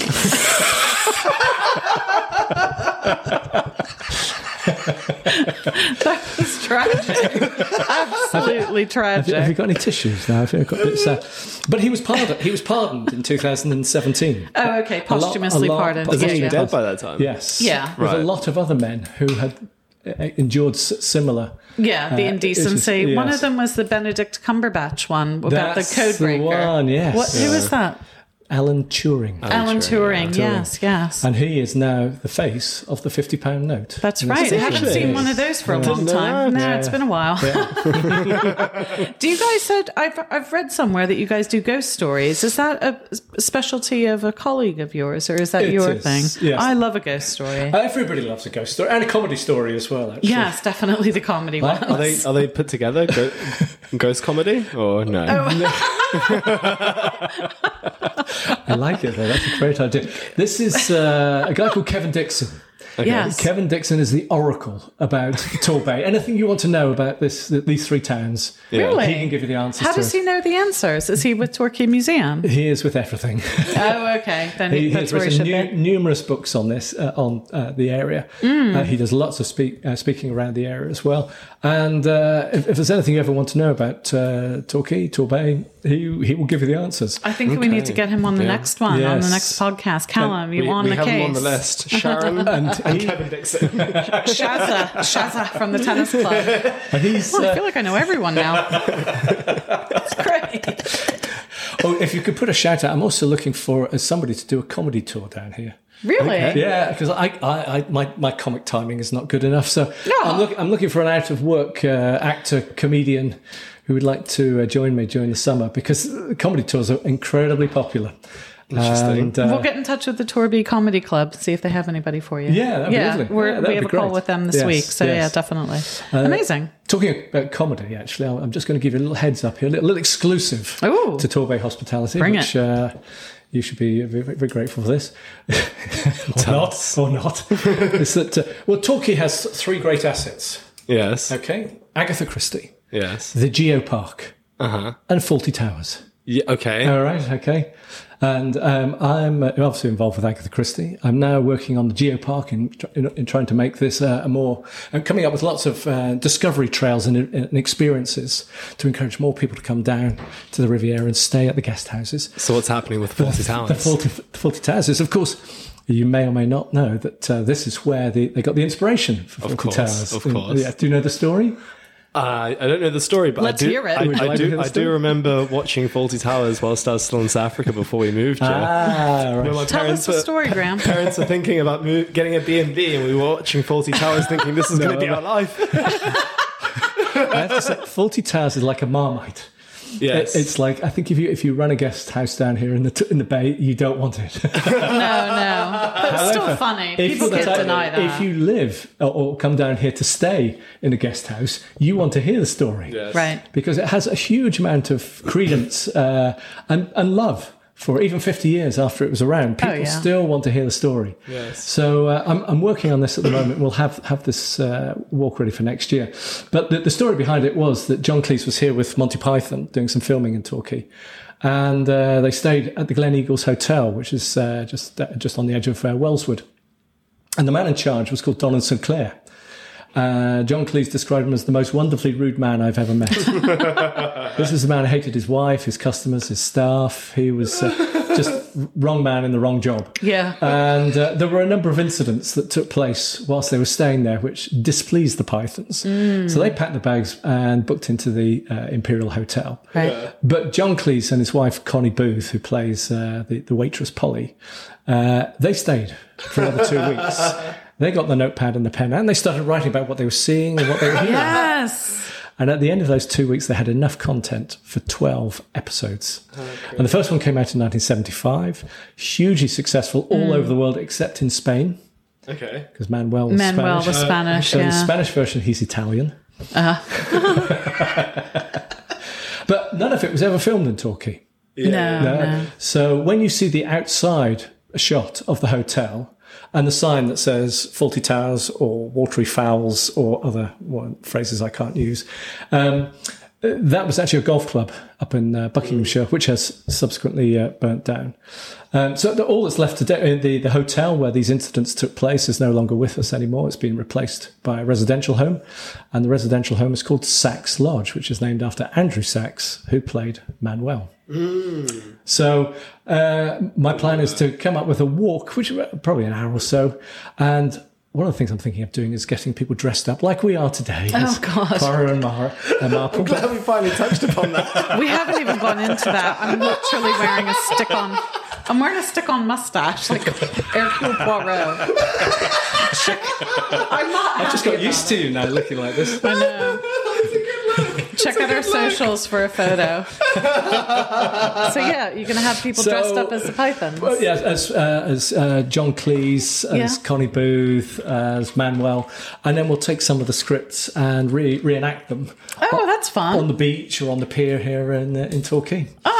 That was tragic. Absolutely tragic. Have you got any tissues now? But he was pardoned. He was pardoned in 2017. Oh, okay. Posthumously pardoned. Was he Yeah. dead by that time? Yes. Yeah. With a Right. lot of other men who had endured similar. Yeah, the indecency. yes. One of them was the Benedict Cumberbatch one about That's the code breaker. the one, yes. Who is that? Alan Turing. Alan Turing. Yes. And he is now the face of the £50 note. That's right. I haven't seen one of those for a long time. No, it's been a while. Do you guys said I've read somewhere that you guys do ghost stories. Is that a specialty of a colleague of yours, or is that It your is, thing? yes. I love a ghost story. Everybody loves a ghost story and a comedy story as well. Actually. Yes, definitely the comedy one. Are they put together? Ghost comedy or no? I like it though. That's a great idea. This is a guy called Kevin Dixon. Okay. Yes. Kevin Dixon is the oracle about Torbay. Anything you want to know about these three towns, Really? he can give you the answers. How does he know the answers? Is he with Torquay Museum? He is with everything. Oh, okay. Then He that's has where he should written be. numerous books on this, on the area. He does lots of speaking around the area as well. And if there's anything you ever want to know about Torquay, Torbay, he will give you the answers. I think we need to get him on the next one, on the Yes. next podcast. Callum, you on we the have case? him on the list. Sharon and Kevin Dixon. Shazza from the tennis club. He's, I feel like I know everyone now. That's great. if you could put a shout out, I'm also looking for somebody to do a comedy tour down here. Really? Yeah, because my comic timing is not good enough. So I'm looking for an out of work actor, comedian who would like to join me during the summer, because comedy tours are incredibly popular. Interesting. And, We'll get in touch with the Torby Comedy Club, see if they have anybody for you. Yeah, that'd be lovely. We that'd have be a call great. with them this Yes, week. So yes. yeah, definitely. Amazing. Talking about comedy, actually, I'm just going to give you a little heads up here, a little exclusive Ooh. to Torbay Hospitality, Bring which you should be very, very grateful for this. or not. It's that, Torquay has three great assets. Yes. Okay. Agatha Christie, Yes. the Geopark, Uh-huh. and Fawlty Towers. Yeah, okay. All right, okay. And I'm obviously involved with Agatha Christie. I'm now working on the Geopark in trying to make this coming up with lots of discovery trails and experiences to encourage more people to come down to the Riviera and stay at the guest houses. So what's happening with Fawlty Towers? The Fawlty Towers is, of course, you may or may not know that this is where they got the inspiration for Fawlty Towers. Of course. Yeah. Do you know the story? I don't know the story, but Let's hear it. Would you like to hear the I story? do remember watching Fawlty Towers whilst I was still in South Africa before we moved here. Right. When my Tell us the story, Graham. parents were thinking about getting a B&B, and we were watching Fawlty Towers thinking this is going to be our life. I have to say, Fawlty Towers is like a Marmite. Yes. It's like, I think if you run a guest house down here in the Bay, you don't want it. No. But it's still funny. People can't deny that. If you live or come down here to stay in a guest house, you want to hear the story. Yes. Right. Because it has a huge amount of credence and love. For even 50 years after it was around, people still want to hear the story. Yes. So I'm working on this at the moment. We'll have this walk ready for next year. But the story behind it was that John Cleese was here with Monty Python doing some filming in Torquay. And they stayed at the Glen Eagles Hotel, which is just on the edge of Wellswood. And the man in charge was called Donald Sinclair. John Cleese described him as the most wonderfully rude man I've ever met. This is the man who hated his wife, his customers, his staff. He was just wrong man in the wrong job. Yeah. And there were a number of incidents that took place whilst they were staying there, which displeased the Pythons. So they packed the bags and booked into the Imperial Hotel. Right. But John Cleese and his wife, Connie Booth, who plays the waitress Polly, they stayed for another 2 weeks. They got the notepad and the pen and they started writing about what they were seeing and what they were hearing. Yes. And at the end of those 2 weeks, they had enough content for 12 episodes. And the first one came out in 1975, hugely successful all over the world except in Spain, Okay. because Manuel was Spanish. was Spanish, So in yeah. the Spanish version, he's Italian. But none of it was ever filmed in Torquay. No. So when you see the outside shot of the hotel and the sign that says Fawlty Towers or Watery Fowls or other phrases I can't use, that was actually a golf club up in Buckinghamshire, which has subsequently burnt down. So all that's left today, the hotel where these incidents took place is no longer with us anymore. It's been replaced by a residential home. And the residential home is called Sachs Lodge, which is named after Andrew Sachs, who played Manuel. So my plan is to come up with a walk, which is probably an hour or so. And one of the things I'm thinking of doing is getting people dressed up like we are today. Oh, God. Clara and Marple. I'm glad we finally touched upon that. We haven't even gone into that. I'm literally wearing a stick-on. I'm wearing a stick-on mustache, like Hercule Poirot. I'm not. I've just got used to you now looking like this. I know. Check out our socials for a photo. So yeah, you're going to have people dressed up as the Pythons. Well, yeah, as John Cleese, as Connie Booth, as Manuel, and then we'll take some of the scripts and reenact them. Oh, that's fun. On the beach or on the pier here in Torquay. Oh,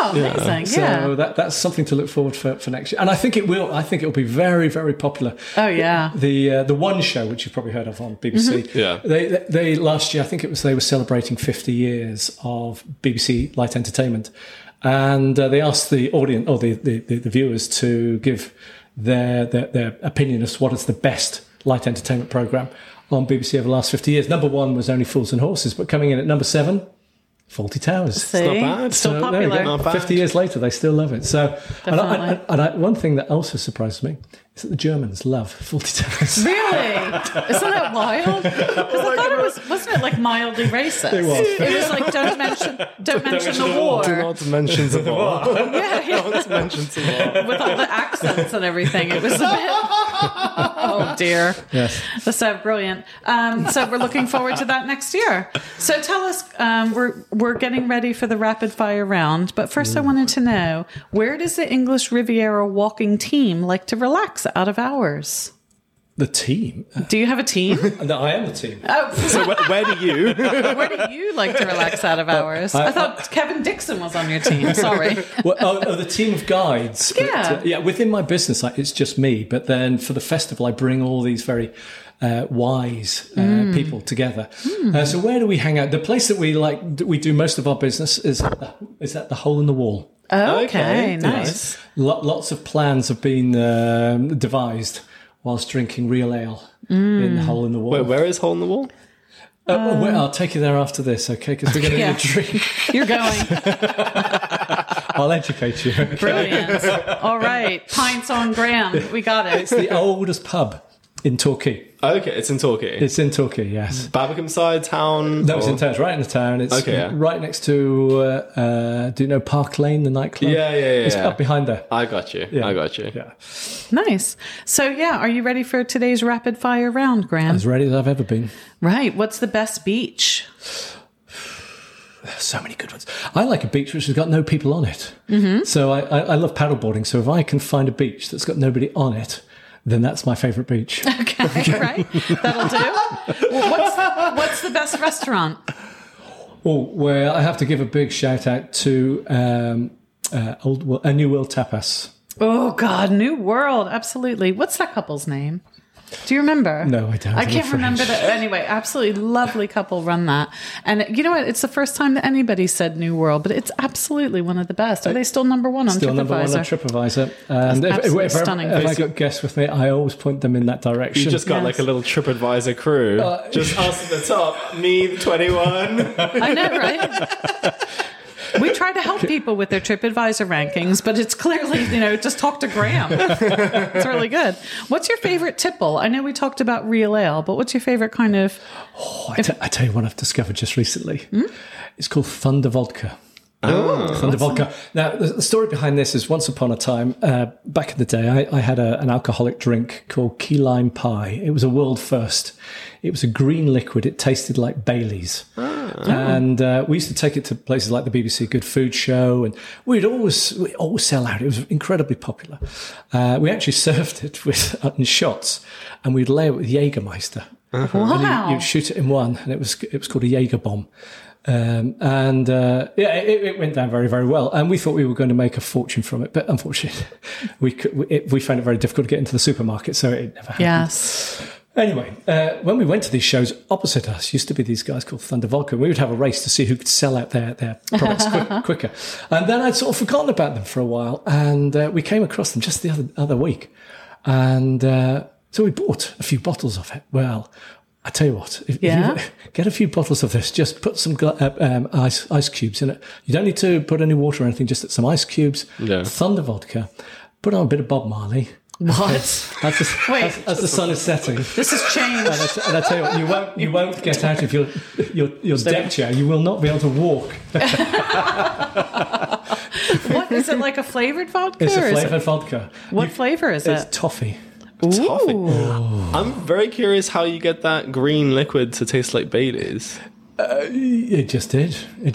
Oh, amazing! So that's something to look forward for next year, and I think it will. I think it will be very, very popular. Oh yeah. The One Show, which you've probably heard of on BBC. Mm-hmm. Yeah. They last year, I think they were celebrating 50 years of BBC light entertainment, and they asked the audience or the viewers to give their opinion as to what is the best light entertainment programme on BBC over the last 50 years. Number 1 was only Fools and Horses, but coming in at number 7, Fawlty Towers. See? It's not bad. Still popular. Not bad. 50 years later, they still love it. So, one thing that also surprised me is that the Germans love Fawlty Towers. Really? Isn't that wild? Because I thought wasn't it like mildly racist? It was. It was like, don't mention the war. Do not mention the war. Yeah. Don't mention the war. With all the accents and everything. It was a bit... Oh, dear. Yes. That's so brilliant. So we're looking forward to that next year. So tell us, we're getting ready for the rapid fire round, but first I wanted to know, where does the English Riviera walking team like to relax out of hours? The team? Do you have a team? No, I am the team. Oh. So where do you? Where do you like to relax out of hours? I thought Kevin Dixon was on your team. Sorry. Well, the team of guides. Yeah. Within my business, it's just me. But then for the festival, I bring all these very wise people together. So where do we hang out? The place that we do most of our business is at the Hole in the Wall. Oh, okay, nice. Lots of plans have been devised whilst drinking real ale in the Hole in the Wall. Wait, where is Hole in the Wall? I'll take you there after this, okay? Because we're going to need a drink. You're going. I'll educate you. Okay? Brilliant. All right. Pints on Graham. We got it. It's the oldest pub in Torquay. Okay, it's in Torquay. It's in Torquay, yes. Babbacombe town? No, it's in town. It's right in the town. It's right next to, do you know Park Lane, the nightclub? Yeah. It's up behind there. I got you. Yeah. Yeah. Nice. So, are you ready for today's rapid fire round, Graham? As ready as I've ever been. Right. What's the best beach? So many good ones. I like a beach which has got no people on it. Mm-hmm. So I love paddleboarding. So if I can find a beach that's got nobody on it, then that's my favourite beach. Okay, right. That'll do. Well, what's the best restaurant? Well, I have to give a big shout out to A New World Tapas. Oh, God, New World. Absolutely. What's that couple's name? Do you remember? No, I don't. I can't remember that. Anyway, absolutely lovely couple run that. And you know what? It's the first time that anybody said New World, but it's absolutely one of the best. Are they still number one on TripAdvisor? Still number one on TripAdvisor. And if I got guests with me, I always point them in that direction. You just got like a little TripAdvisor crew. Just us at the top, me, the 21. I know, right? We try to help people with their TripAdvisor rankings, but it's clearly, just talk to Graham. It's really good. What's your favorite tipple? I know we talked about real ale, but what's your favorite kind of... I tell you what I've discovered just recently. It's called Thunder Vodka. Oh, Thunder Vodka. Now, the story behind this is once upon a time, back in the day, I had an alcoholic drink called Key Lime Pie. It was a world first. It was a green liquid. It tasted like Baileys. And we used to take it to places like the BBC Good Food Show, and we'd always sell out. It was incredibly popular. We actually served it in shots, and we'd layer it with Jägermeister. Wow. You'd shoot it in one, and it was called a Jaeger bomb. It went down very, very well, and we thought we were going to make a fortune from it, but unfortunately, we found it very difficult to get into the supermarket, so it never happened. Yes. Anyway, when we went to these shows, opposite us used to be these guys called Thunder Vodka. We would have a race to see who could sell out their products quicker. And then I'd sort of forgotten about them for a while, and we came across them just the other week, and so we bought a few bottles of it. Well, I tell you what, if you get a few bottles of this, just put some ice cubes in it. You don't need to put any water or anything, just some ice cubes, Thunder Vodka, put on a bit of Bob Marley. What? As the sun is setting. This has changed. And I tell you what, you won't get out of your deck chair. You will not be able to walk. What is it, like a flavored vodka? It's a flavored vodka. What flavor is it? It's toffee. Toffee. I'm very curious how you get that green liquid to taste like Baileys. It just did. It's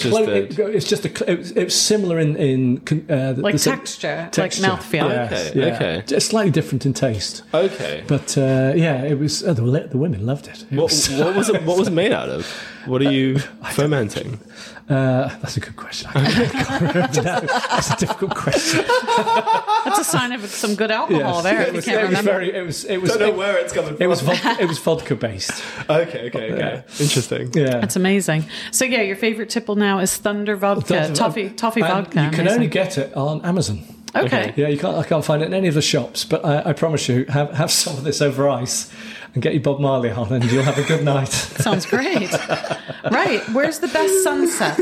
similar in like texture, like mouthfeel. Okay. Just slightly different in taste. Okay. But it was the women loved it. What was it made out of? What are you fermenting? That's a good question. I can't remember now. That's a difficult question. That's a sign of some good alcohol there. If you can't remember. It was. Don't know where it's coming from. It was vodka based. Okay. Interesting. Yeah, that's amazing. So yeah, your favorite tipple now is Thunder Vodka, toffee vodka. You can only get it on Amazon. Okay. Yeah, I can't find it in any of the shops, but I promise you, have some of this over ice and get your Bob Marley on, and you'll have a good night. Sounds great. Right, where's the best sunset?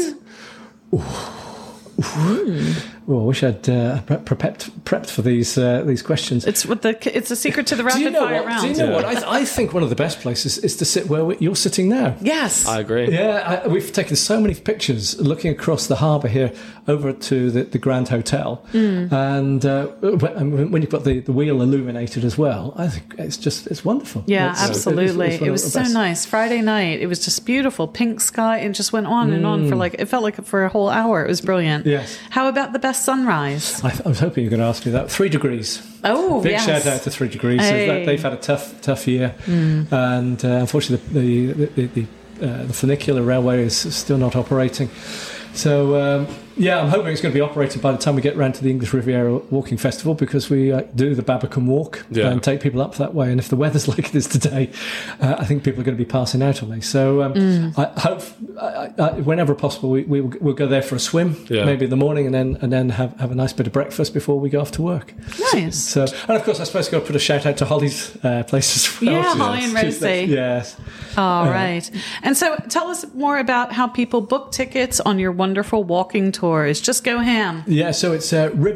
Well, I wish I'd prepped for these questions. It's a secret to the rapid fire round. Do you know what? I think one of the best places is to sit where you're sitting now. Yes, I agree. Yeah, we've taken so many pictures looking across the harbour here over to the Grand Hotel, and when you've got the wheel illuminated as well, I think it's wonderful. Yeah, absolutely. It was so best. nice. Friday night, it was just beautiful, pink sky, and just went on and on for it felt like for a whole hour. It was brilliant. Yes. How about the best sunrise? I was hoping you were going to ask me that. 3 Degrees. Oh, Big yes. shout out to 3 Degrees. Hey. They've had a tough year, and unfortunately the funicular railway is still not operating. So I'm hoping it's going to be operated by the time we get round to the English Riviera Walking Festival, because we do the Babbacombe Walk and take people up that way. And if the weather's like it is today, I think people are going to be passing out on me. So I hope whenever possible we'll go there for a swim, maybe in the morning, and then have a nice bit of breakfast before we go off to work. Nice. So, and of course, I suppose I've got to put a shout out to Holly's place as well. Yeah, Holly and Rosie. Yes. All right. And so tell us more about how people book tickets on your wonderful walking tours. Just go ham. Yeah, so it's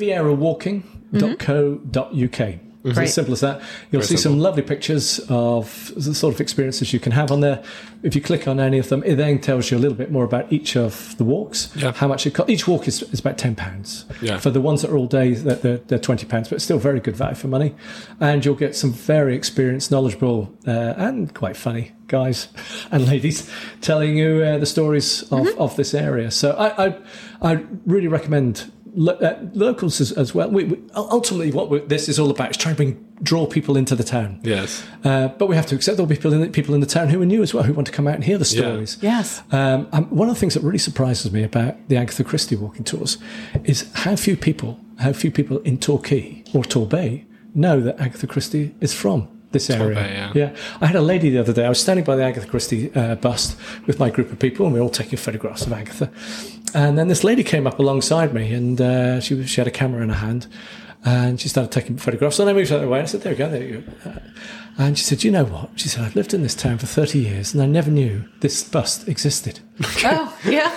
rivierawalking.co.uk. It's as simple as that. You'll see some lovely pictures of the sort of experiences you can have on there. If you click on any of them, it then tells you a little bit more about each of the walks, how much it costs. Each walk is about £10. Yeah. For the ones that are all day, they're £20, but it's still very good value for money. And you'll get some very experienced, knowledgeable, and quite funny guys and ladies telling you the stories of this area. So I really recommend locals as well. Ultimately, what this is all about is trying to draw people into the town. Yes. But we have to accept there'll be people in the town who are new as well, who want to come out and hear the stories. Yeah. Yes. One of the things that really surprises me about the Agatha Christie walking tours is how few people in Torquay or Torbay know that Agatha Christie is from this area. Torbay, yeah. I had a lady the other day. I was standing by the Agatha Christie bust with my group of people, and we were all taking photographs of Agatha. And then this lady came up alongside me, and she had a camera in her hand, and she started taking photographs. And I moved out of the way. I said, there you go. And she said, you know what? She said, I've lived in this town for 30 years, and I never knew this bust existed. Oh, yeah.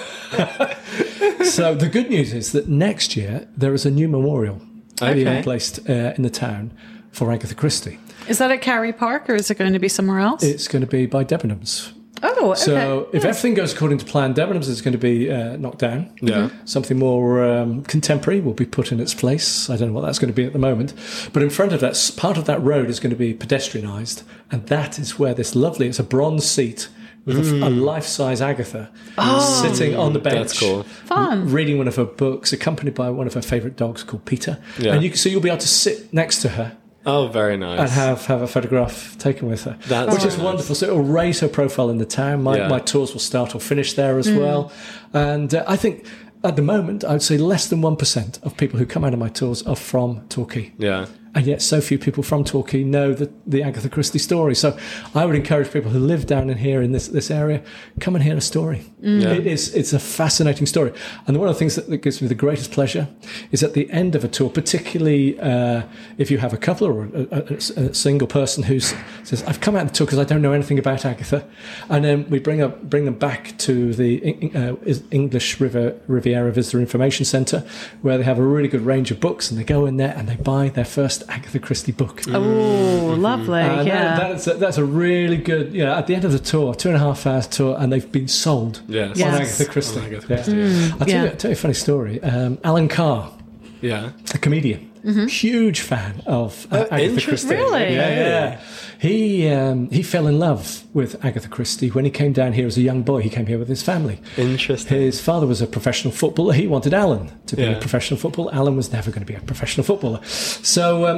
So the good news is that next year there is a new memorial being placed in the town for Agatha Christie. Is that at Carey Park, or is it going to be somewhere else? It's going to be by Debenhams. Oh, okay. So if everything goes according to plan, Debenhams is going to be knocked down. Yeah. Something more contemporary will be put in its place. I don't know what that's going to be at the moment. But in front of that, part of that road is going to be pedestrianised. And that is where it's a bronze seat with a life-size Agatha sitting on the bench. That's cool. Fun. Reading one of her books, accompanied by one of her favourite dogs called Peter. Yeah. And you'll be able to sit next to her. Oh, very nice. And have a photograph taken with her, That's which is nice. wonderful. So it will raise her profile in the town. My tours will start or finish there as well. And I think at the moment, I would say less than 1% of people who come out of my tours are from Torquay. Yeah. And yet so few people from Torquay know the Agatha Christie story. So I would encourage people who live down in here in this area, come and hear a story. Yeah. It's a fascinating story. And one of the things that gives me the greatest pleasure is at the end of a tour, particularly if you have a couple or a single person who says, I've come out of the tour because I don't know anything about Agatha. And then we bring them back to the English Riviera Visitor Information Centre, where they have a really good range of books, and they go in there and they buy their first Agatha Christie book. Oh, lovely. That's a really good, at the end of the tour, 2.5 hours tour, and they've been sold on Agatha Christie. I'll tell you a funny story. Alan Carr, a comedian, huge fan of Agatha Christie. Really? Yeah. He fell in love with Agatha Christie when he came down here as a young boy. He came here with his family. Interesting. His father was a professional footballer. He wanted Alan to be a professional footballer. Alan was never going to be a professional footballer. So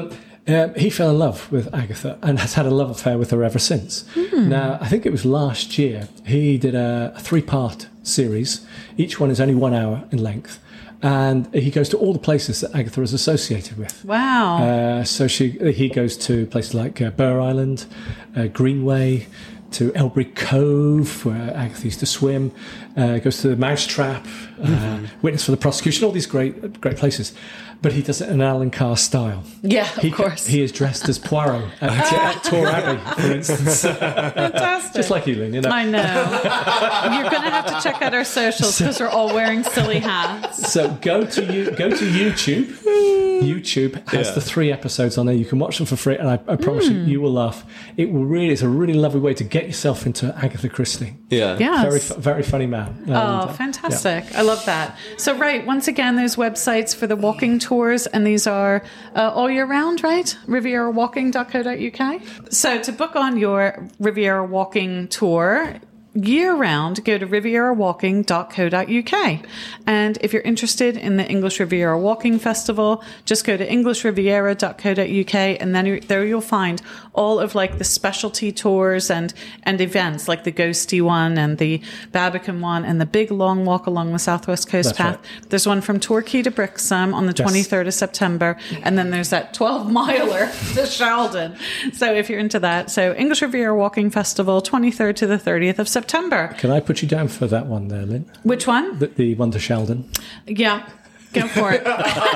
He fell in love with Agatha and has had a love affair with her ever since. Now, I think it was last year, he did a 3-part series. Each one is only 1 hour in length. And he goes to all the places that Agatha is associated with. Wow. So he goes to places like Burr Island, Greenway, to Elbury Cove, where Agatha used to swim, goes to the Mousetrap, Witness for the Prosecution, all these great places. But he does it in Alan Carr style. Yeah, of course. He is dressed as Poirot at Tor Abbey, for instance. Fantastic. Just like you, Lynn, you know. I know. You're going to have to check out our socials because we're all wearing silly hats. So go to YouTube. YouTube has the 3 episodes on there. You can watch them for free, and I promise you will laugh. It's a really lovely way to get yourself into Agatha Christie. Yeah. Yes. Very, very funny man. Fantastic. Yeah. I love that. So, once again, there's websites for the walking tours, and these are all year round, right? RivieraWalking.co.uk. So, to book on your Riviera Walking tour year-round, go to rivierawalking.co.uk. And if you're interested in the English Riviera Walking Festival, just go to englishriviera.co.uk, and then there you'll find all of the specialty tours and events, like the Ghosty one and the Babbacombe one and the big long walk along the Southwest Coast Path. Right. There's one from Torquay to Brixham on the 23rd of September, and then there's that 12-miler to Sheldon. So if you're into that, so English Riviera Walking Festival, 23rd to the 30th of September. Can I put you down for that one there, Lynn? Which one? The one to Sheldon. Yeah, go for it.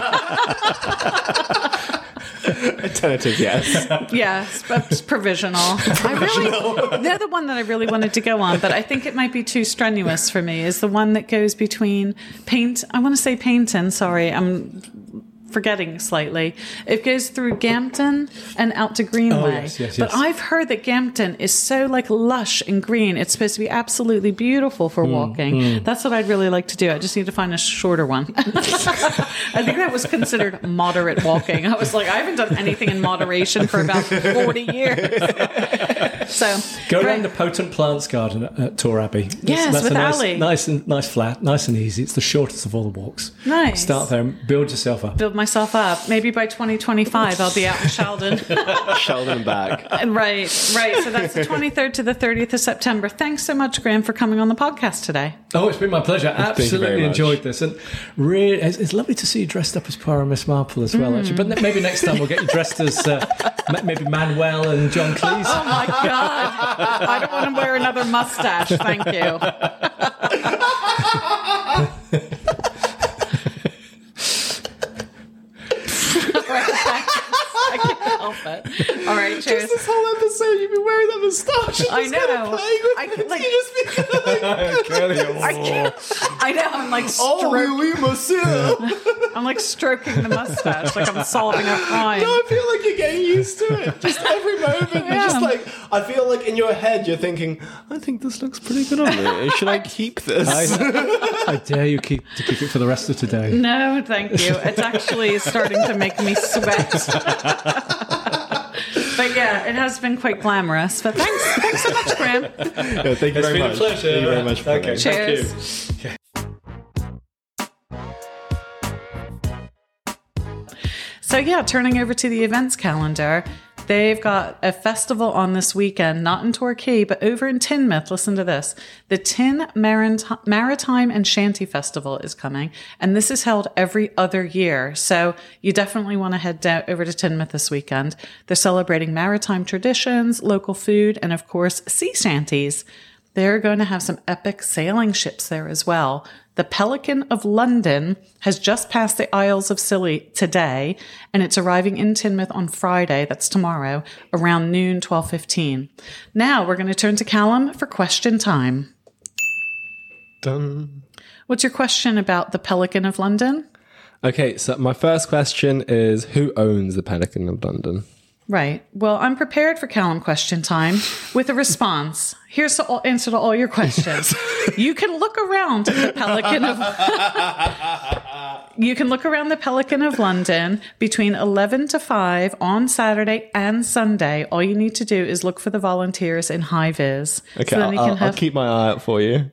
A tentative yes. Yes, but provisional. The other one that I really wanted to go on, but I think it might be too strenuous for me, is the one that goes between Paignton, sorry, I'm forgetting slightly. It goes through Gampton and out to Greenway. Yes. But I've heard that Gampton is so lush and green. It's supposed to be absolutely beautiful for walking. That's what I'd really like to do. I just need to find a shorter one. I think that was considered moderate walking. I was I haven't done anything in moderation for about 40 years. So go around the Potent Plants Garden at Tor Abbey. That's with Ali. Nice flat, nice and easy. It's the shortest of all the walks. Nice. Start there and build yourself up. Build myself up. Maybe by 2025 I'll be out in Sheldon. Sheldon back. Right. So that's the 23rd to the 30th of September. Thanks so much, Graham, for coming on the podcast today. Oh, it's been my pleasure. Absolutely enjoyed this. And really, it's lovely to see you dressed up as Poirot Miss Marple as well, actually. But maybe next time we'll get you dressed as maybe Manuel and John Cleese. Oh, my God. I don't want to wear another mustache. Thank you. I can't help it. All right, cheers. Just this whole episode, you've been wearing that moustache. I know. I know. I'm I'm stroking the mustache, I'm solving a crime. No, I feel like you're getting used to it. Just every moment, you're just I feel like in your head you're thinking, I think this looks pretty good on me. Should I keep this? I dare you keep it for the rest of today. No, thank you. It's actually starting to make me sweat. But yeah, it has been quite glamorous. But thanks so much, Graham. Yeah, thank you very much. It's been a pleasure. Thank you very much. Okay, cheers. Thank you. So yeah, turning over to the events calendar, they've got a festival on this weekend, not in Torquay, but over in Teignmouth. Listen to this. The Tin Maritime and Shanty Festival is coming, and this is held every other year. So you definitely want to head over to Teignmouth this weekend. They're celebrating maritime traditions, local food, and of course, sea shanties. They're going to have some epic sailing ships there as well. The Pelican of London has just passed the Isles of Scilly today, and it's arriving in Teignmouth on Friday, that's tomorrow, around noon, 12:15. Now we're going to turn to Callum for question time. Done. What's your question about the Pelican of London? Okay, so my first question is, who owns the Pelican of London? Right. Well, I'm prepared for Callum question time with a response. Here's the answer to all your questions. You can look around the Pelican of the Pelican of London between 11 to 5 on Saturday and Sunday. All you need to do is look for the volunteers in high vis. Okay, so I'll keep my eye out for you.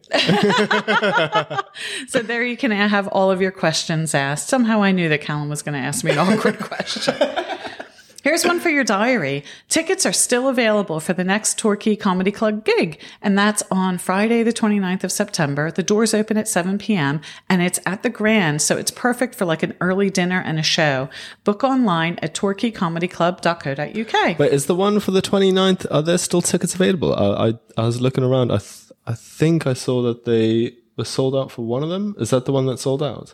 So there you can have all of your questions asked. Somehow I knew that Callum was going to ask me an awkward question. Here's one for your diary. Tickets are still available for the next Torquay Comedy Club gig, and that's on Friday, the 29th of September. The doors open at 7 p.m., and it's at the Grand, so it's perfect for like an early dinner and a show. Book online at torquaycomedyclub.co.uk. But is the one for the 29th, are there still tickets available? I was looking around. I think I saw that they were sold out for one of them. Is that the one that sold out?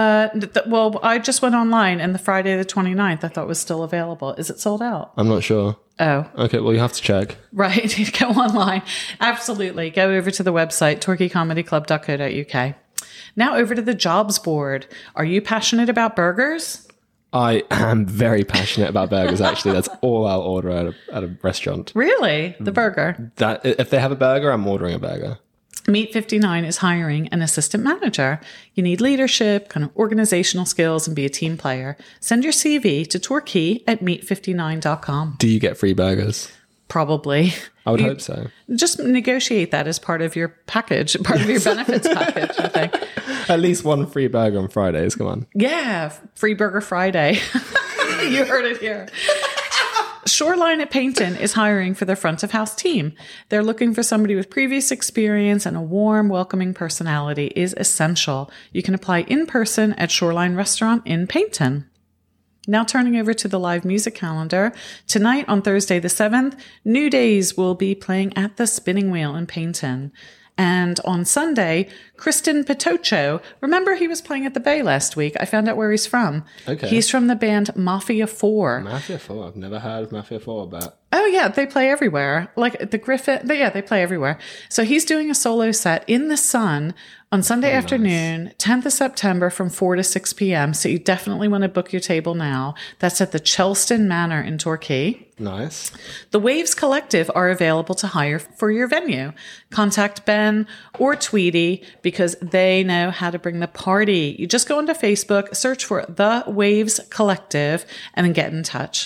Well, I just went online, and the Friday the 29th I thought was still available. Is it sold out? I'm not sure. Oh. Okay, well, you have to check. Right. Go online. Absolutely. Go over to the website, torquaycomedyclub.co.uk. Now over to the jobs board. Are you passionate about burgers? I am very passionate about burgers, actually. That's all I'll order at a restaurant. Really? The burger? That if they have a burger, I'm ordering a burger. Meat 59 is hiring an assistant manager. You need leadership, kind of organizational skills, and be a team player. Send your CV to torquay@meat59.com. Do you get free burgers? Probably. I would hope so. Just negotiate that as part of your package, part of your benefits package, I think. At least one free burger on Fridays, come on. Yeah, Free Burger Friday. You heard it here. Shoreline at Paignton is hiring for their front of house team. They're looking for somebody with previous experience, and a warm, welcoming personality is essential. You can apply in person at Shoreline Restaurant in Paignton. Now turning over to the live music calendar. Tonight on Thursday the 7th, New Days will be playing at the Spinning Wheel in Paignton. And on Sunday, Kristen Petocho, remember he was playing at the Bay last week. I found out where he's from. Okay. He's from the band Mafia 4. Mafia 4? I've never heard of Mafia 4, but... Oh, yeah, they play everywhere. Like the Griffin, they play everywhere. So he's doing a solo set in the sun on Sunday afternoon, 10th of September from 4 to 6 p.m. So you definitely want to book your table now. That's at the Chelston Manor in Torquay. Nice. The Waves Collective are available to hire for your venue. Contact Ben or Tweety because they know how to bring the party. You just go onto Facebook, search for The Waves Collective, and then get in touch.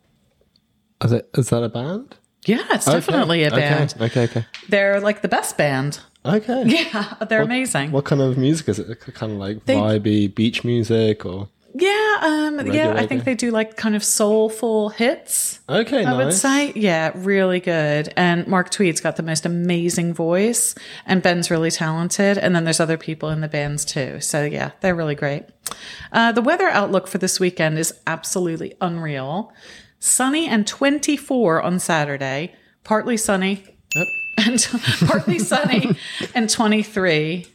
Is that a band? Yeah, it's definitely a band. Okay. They're like the best band. Okay. Yeah, they're amazing. What kind of music is it? Kind of like vibey beach music or? Yeah, I think they do like kind of soulful hits. Okay, nice. I would say. Yeah, really good. And Mark Tweed's got the most amazing voice, and Ben's really talented. And then there's other people in the bands too. So yeah, they're really great. The weather outlook for this weekend is absolutely unreal. Sunny and 24 on Saturday, partly sunny, and partly sunny and 23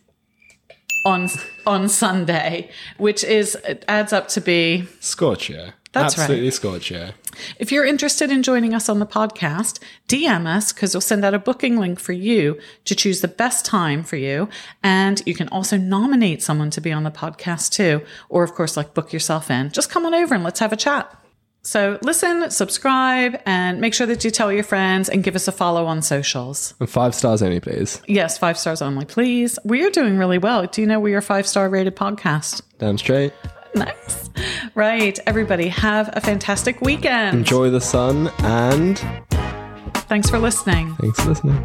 on Sunday, which adds up to be scorcher. That's absolutely right. Scorcher. If you're interested in joining us on the podcast, DM us because we'll send out a booking link for you to choose the best time for you. And you can also nominate someone to be on the podcast too. Or of course, like book yourself in. Just come on over and let's have a chat. So listen, subscribe, and make sure that you tell your friends and give us a follow on socials. And 5 stars only, please. Yes, 5 stars only, please. We are doing really well. Do you know we are a 5-star rated podcast? Damn straight. Nice. Right. Everybody have a fantastic weekend. Enjoy the sun and... Thanks for listening. Thanks for listening.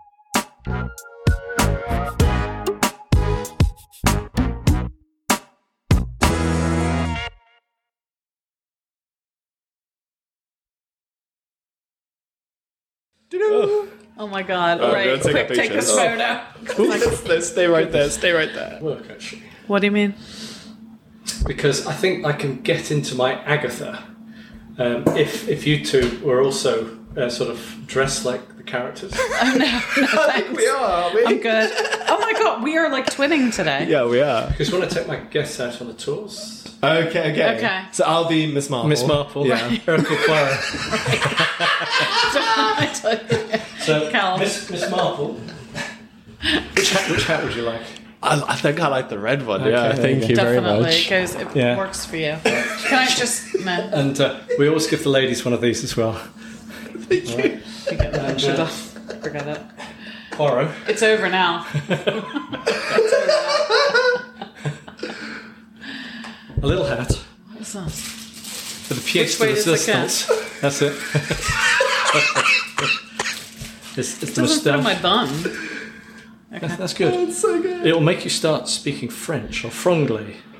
Oh my God. Right. Quick, take this photo. Let's stay right there. Stay right there. Work, actually. What do you mean? Because I think I can get into my Agatha if you two were also sort of dressed like the characters. Oh, no. I think we are, aren't we? I'm good. Oh my God. We are like twinning today. Yeah, we are. Because when I take my guests out on the tours... Okay. So I'll be Miss Marple. Miss Marple. Yeah. Hercule Poirot. So, Cal. Miss Marple, which hat would you like? I think I like the red one. Okay, yeah, thank you very much. Definitely. It works for you. Can I just... No. And we always give the ladies one of these as well. Thank you. Right. Forget it. Poirot. It's over now. A little hat. What's that? For the pièce de resistance. That's it. It's the Doesn't fit on my bun. Okay. That's good. That's so good. It'll make you start speaking French or franglais.